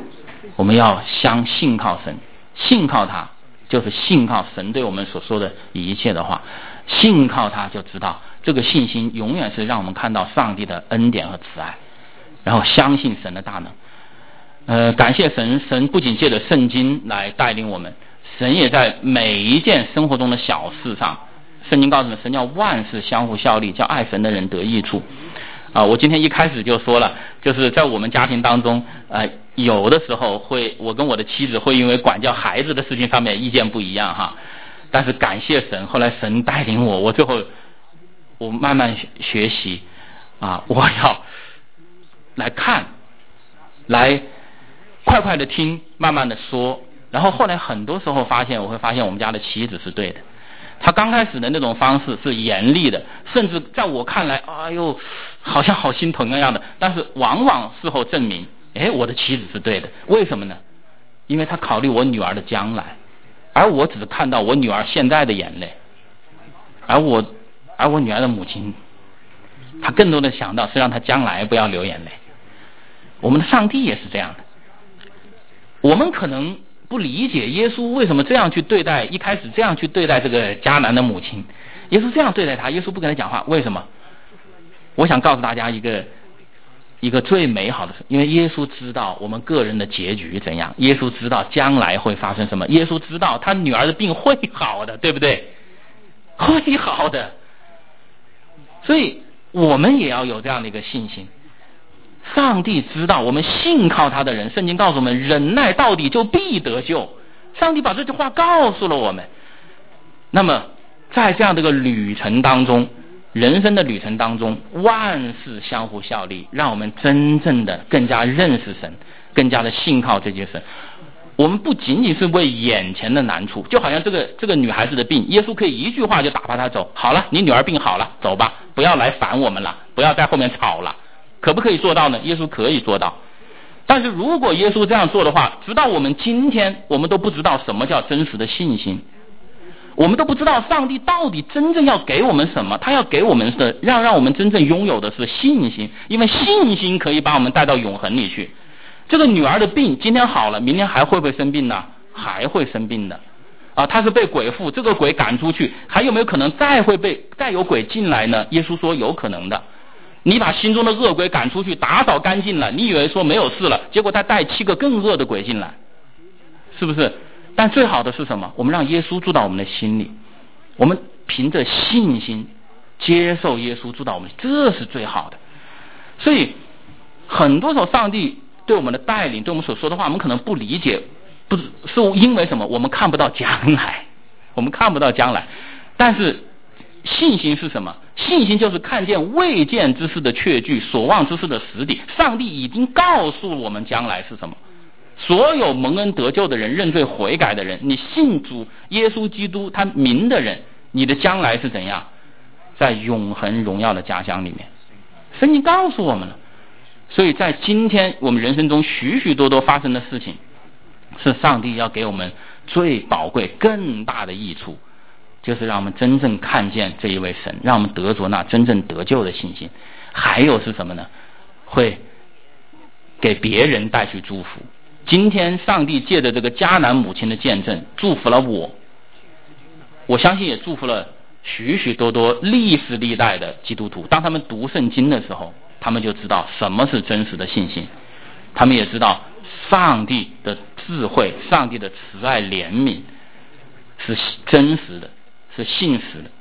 我们要相信靠神，信靠他就是信靠神对我们所说的一切的话，信靠他就知道这个信心永远是让我们看到上帝的恩典和慈爱，然后相信神的大能。呃，感谢神，神不仅借着圣经来带领我们，神也在每一件生活中的小事上，圣经告诉我们，神叫万事相互效力，叫爱神的人得益处。啊，我今天一开始就说了，就是在我们家庭当中，呃，有的时候会，我跟我的妻子会因为管教孩子的事情上面意见不一样哈，但是感谢神，后来神带领我，我最后我慢慢学习啊，我要来看，来快快的听，慢慢的说，然后后来很多时候发现，我会发现我们家的妻子是对的。他刚开始的那种方式是严厉的，甚至在我看来，哎呦，好像好心疼那样的。但是往往事后证明，哎，我的妻子是对的。为什么呢？因为他考虑我女儿的将来，而我只是看到我女儿现在的眼泪，而我，而我女儿的母亲，他更多的想到是让她将来不要流眼泪。我们的上帝也是这样的。我们可能不理解耶稣为什么这样去对待，一开始这样去对待这个迦南的母亲，耶稣这样对待他，耶稣不跟他讲话，为什么？我想告诉大家一个一个最美好的事，因为耶稣知道我们个人的结局怎样，耶稣知道将来会发生什么，耶稣知道他女儿的病会好的，对不对？会好的。所以我们也要有这样的一个信心。上帝知道我们信靠他的人，圣经告诉我们，忍耐到底就必得救。上帝把这句话告诉了我们。那么在这样的一个旅程当中，人生的旅程当中，万事相互效力，让我们真正的更加认识神，更加的信靠这些神。我们不仅仅是为眼前的难处，就好像这个这个女孩子的病，耶稣可以一句话就打发她走，好了，你女儿病好了，走吧，不要来烦我们了，不要在后面吵了。可不可以做到呢？耶稣可以做到。但是如果耶稣这样做的话，直到我们今天，我们都不知道什么叫真实的信心，我们都不知道上帝到底真正要给我们什么。他要给我们的，让让我们真正拥有的是信心，因为信心可以把我们带到永恒里去。这个女儿的病今天好了，明天还会不会生病呢？还会生病的啊！她是被鬼附，这个鬼赶出去，还有没有可能再会被再有鬼进来呢？耶稣说有可能的。你把心中的恶鬼赶出去，打扫干净了，你以为说没有事了，结果他带七个更恶的鬼进来，是不是？但最好的是什么？我们让耶稣住到我们的心里，我们凭着信心接受耶稣住到我们，这是最好的。所以很多时候上帝对我们的带领，对我们所说的话，我们可能不理解，不是是因为什么？我们看不到将来，我们看不到将来。但是信心是什么？信心就是看见未见之事的确据，所望之事的实底。上帝已经告诉我们将来是什么。所有蒙恩得救的人，认罪悔改的人，你信主耶稣基督他名的人，你的将来是怎样？在永恒荣耀的家乡里面，圣经告诉我们了。所以在今天我们人生中许许多多发生的事情，是上帝要给我们最宝贵更大的益处，就是让我们真正看见这一位神，让我们得着那真正得救的信心。还有是什么呢？会给别人带去祝福。今天上帝借着这个迦南母亲的见证祝福了我，我相信也祝福了许许多多历史历代的基督徒。当他们读圣经的时候，他们就知道什么是真实的信心，他们也知道上帝的智慧，上帝的慈爱怜悯是真实的，是信实的。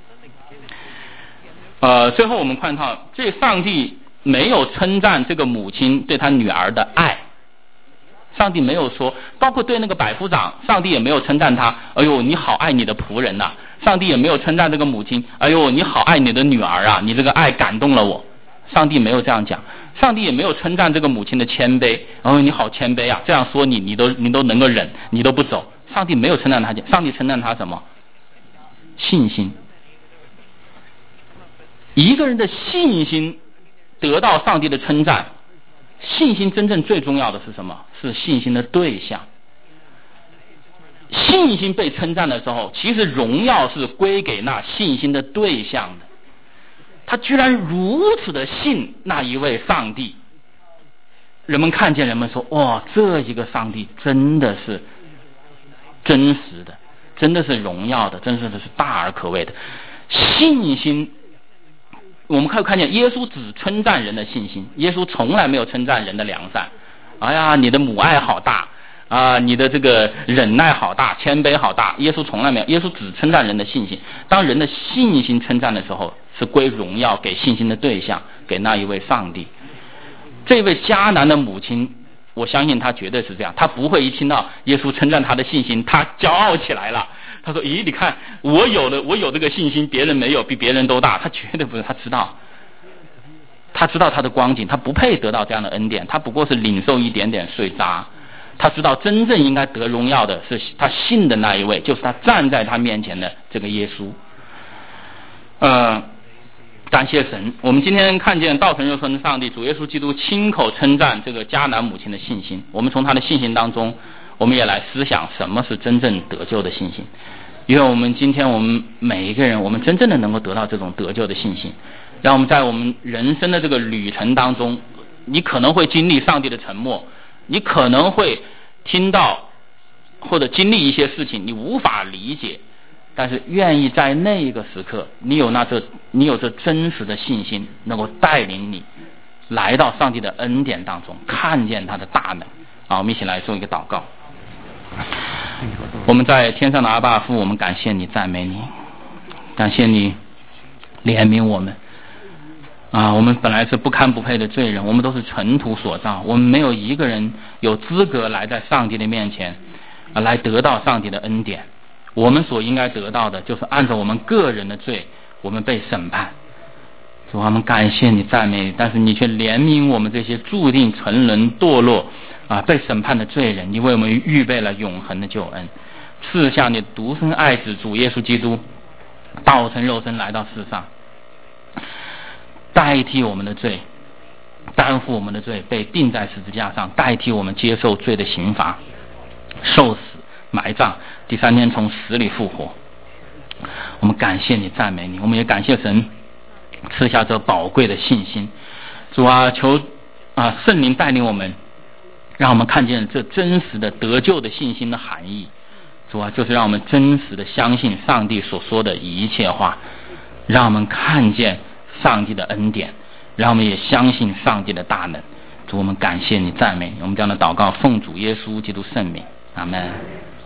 呃，最后我们看到，这上帝没有称赞这个母亲对他女儿的爱，上帝没有说，包括对那个百夫长，上帝也没有称赞他，哎呦你好爱你的仆人呐、啊。上帝也没有称赞这个母亲，哎呦你好爱你的女儿啊，你这个爱感动了我。上帝没有这样讲，上帝也没有称赞这个母亲的谦卑，哦你好谦卑啊，这样说你你都你都能够忍，你都不走。上帝没有称赞他，上帝称赞他什么？信心。一个人的信心得到上帝的称赞，信心真正最重要的是什么？是信心的对象。信心被称赞的时候，其实荣耀是归给那信心的对象的。他居然如此的信那一位上帝， 人们看见人们说，哇，这一个上帝真的是真实的，真的是荣耀的，真的是大而可畏的。信心，我们可以看见耶稣只称赞人的信心，耶稣从来没有称赞人的良善。哎呀，你的母爱好大啊，你的这个忍耐好大，谦卑好大，耶稣从来没有，耶稣只称赞人的信心。当人的信心称赞的时候，是归荣耀给信心的对象，给那一位上帝。这位迦南的母亲，我相信她绝对是这样，她不会一听到耶稣称赞她的信心，她骄傲起来了。她说：“咦，你看我有了，我有这个信心，别人没有，比别人都大。”她绝对不是，她知道，她知道她的光景，她不配得到这样的恩典，她不过是领受一点点碎渣。她知道真正应该得荣耀的是她信的那一位，就是她站在她面前的这个耶稣。呃。感谢神，我们今天看见道成肉身的上帝主耶稣基督亲口称赞这个迦南母亲的信心。我们从他的信心当中，我们也来思想什么是真正得救的信心。因为我们今天我们每一个人，我们真正的能够得到这种得救的信心，让我们在我们人生的这个旅程当中，你可能会经历上帝的沉默，你可能会听到或者经历一些事情你无法理解，但是愿意在那一个时刻，你有那这你有这真实的信心，能够带领你来到上帝的恩典当中，看见他的大能。好，我们一起来做一个祷告。我们在天上的阿爸父，我们感谢你，赞美你，感谢你怜悯我们啊！我们本来是不堪不配的罪人，我们都是尘土所造，我们没有一个人有资格来在上帝的面前啊，来得到上帝的恩典。我们所应该得到的就是按照我们个人的罪，我们被审判。主啊，我们感谢你，赞美你，但是你却怜悯我们这些注定沉沦堕落啊被审判的罪人，你为我们预备了永恒的救恩，赐下你独生爱子主耶稣基督道成肉身来到世上，代替我们的罪，担负我们的罪，被钉在十字架上，代替我们接受罪的刑罚，受死埋葬，第三天从死里复活。我们感谢你，赞美你，我们也感谢神赐下这宝贵的信心。主啊，求啊圣灵带领我们，让我们看见这真实的得救的信心的含义。主啊，就是让我们真实的相信上帝所说的一切话，让我们看见上帝的恩典，让我们也相信上帝的大能。主，我们感谢你，赞美你，我们这样的祷告奉主耶稣基督圣名，阿们。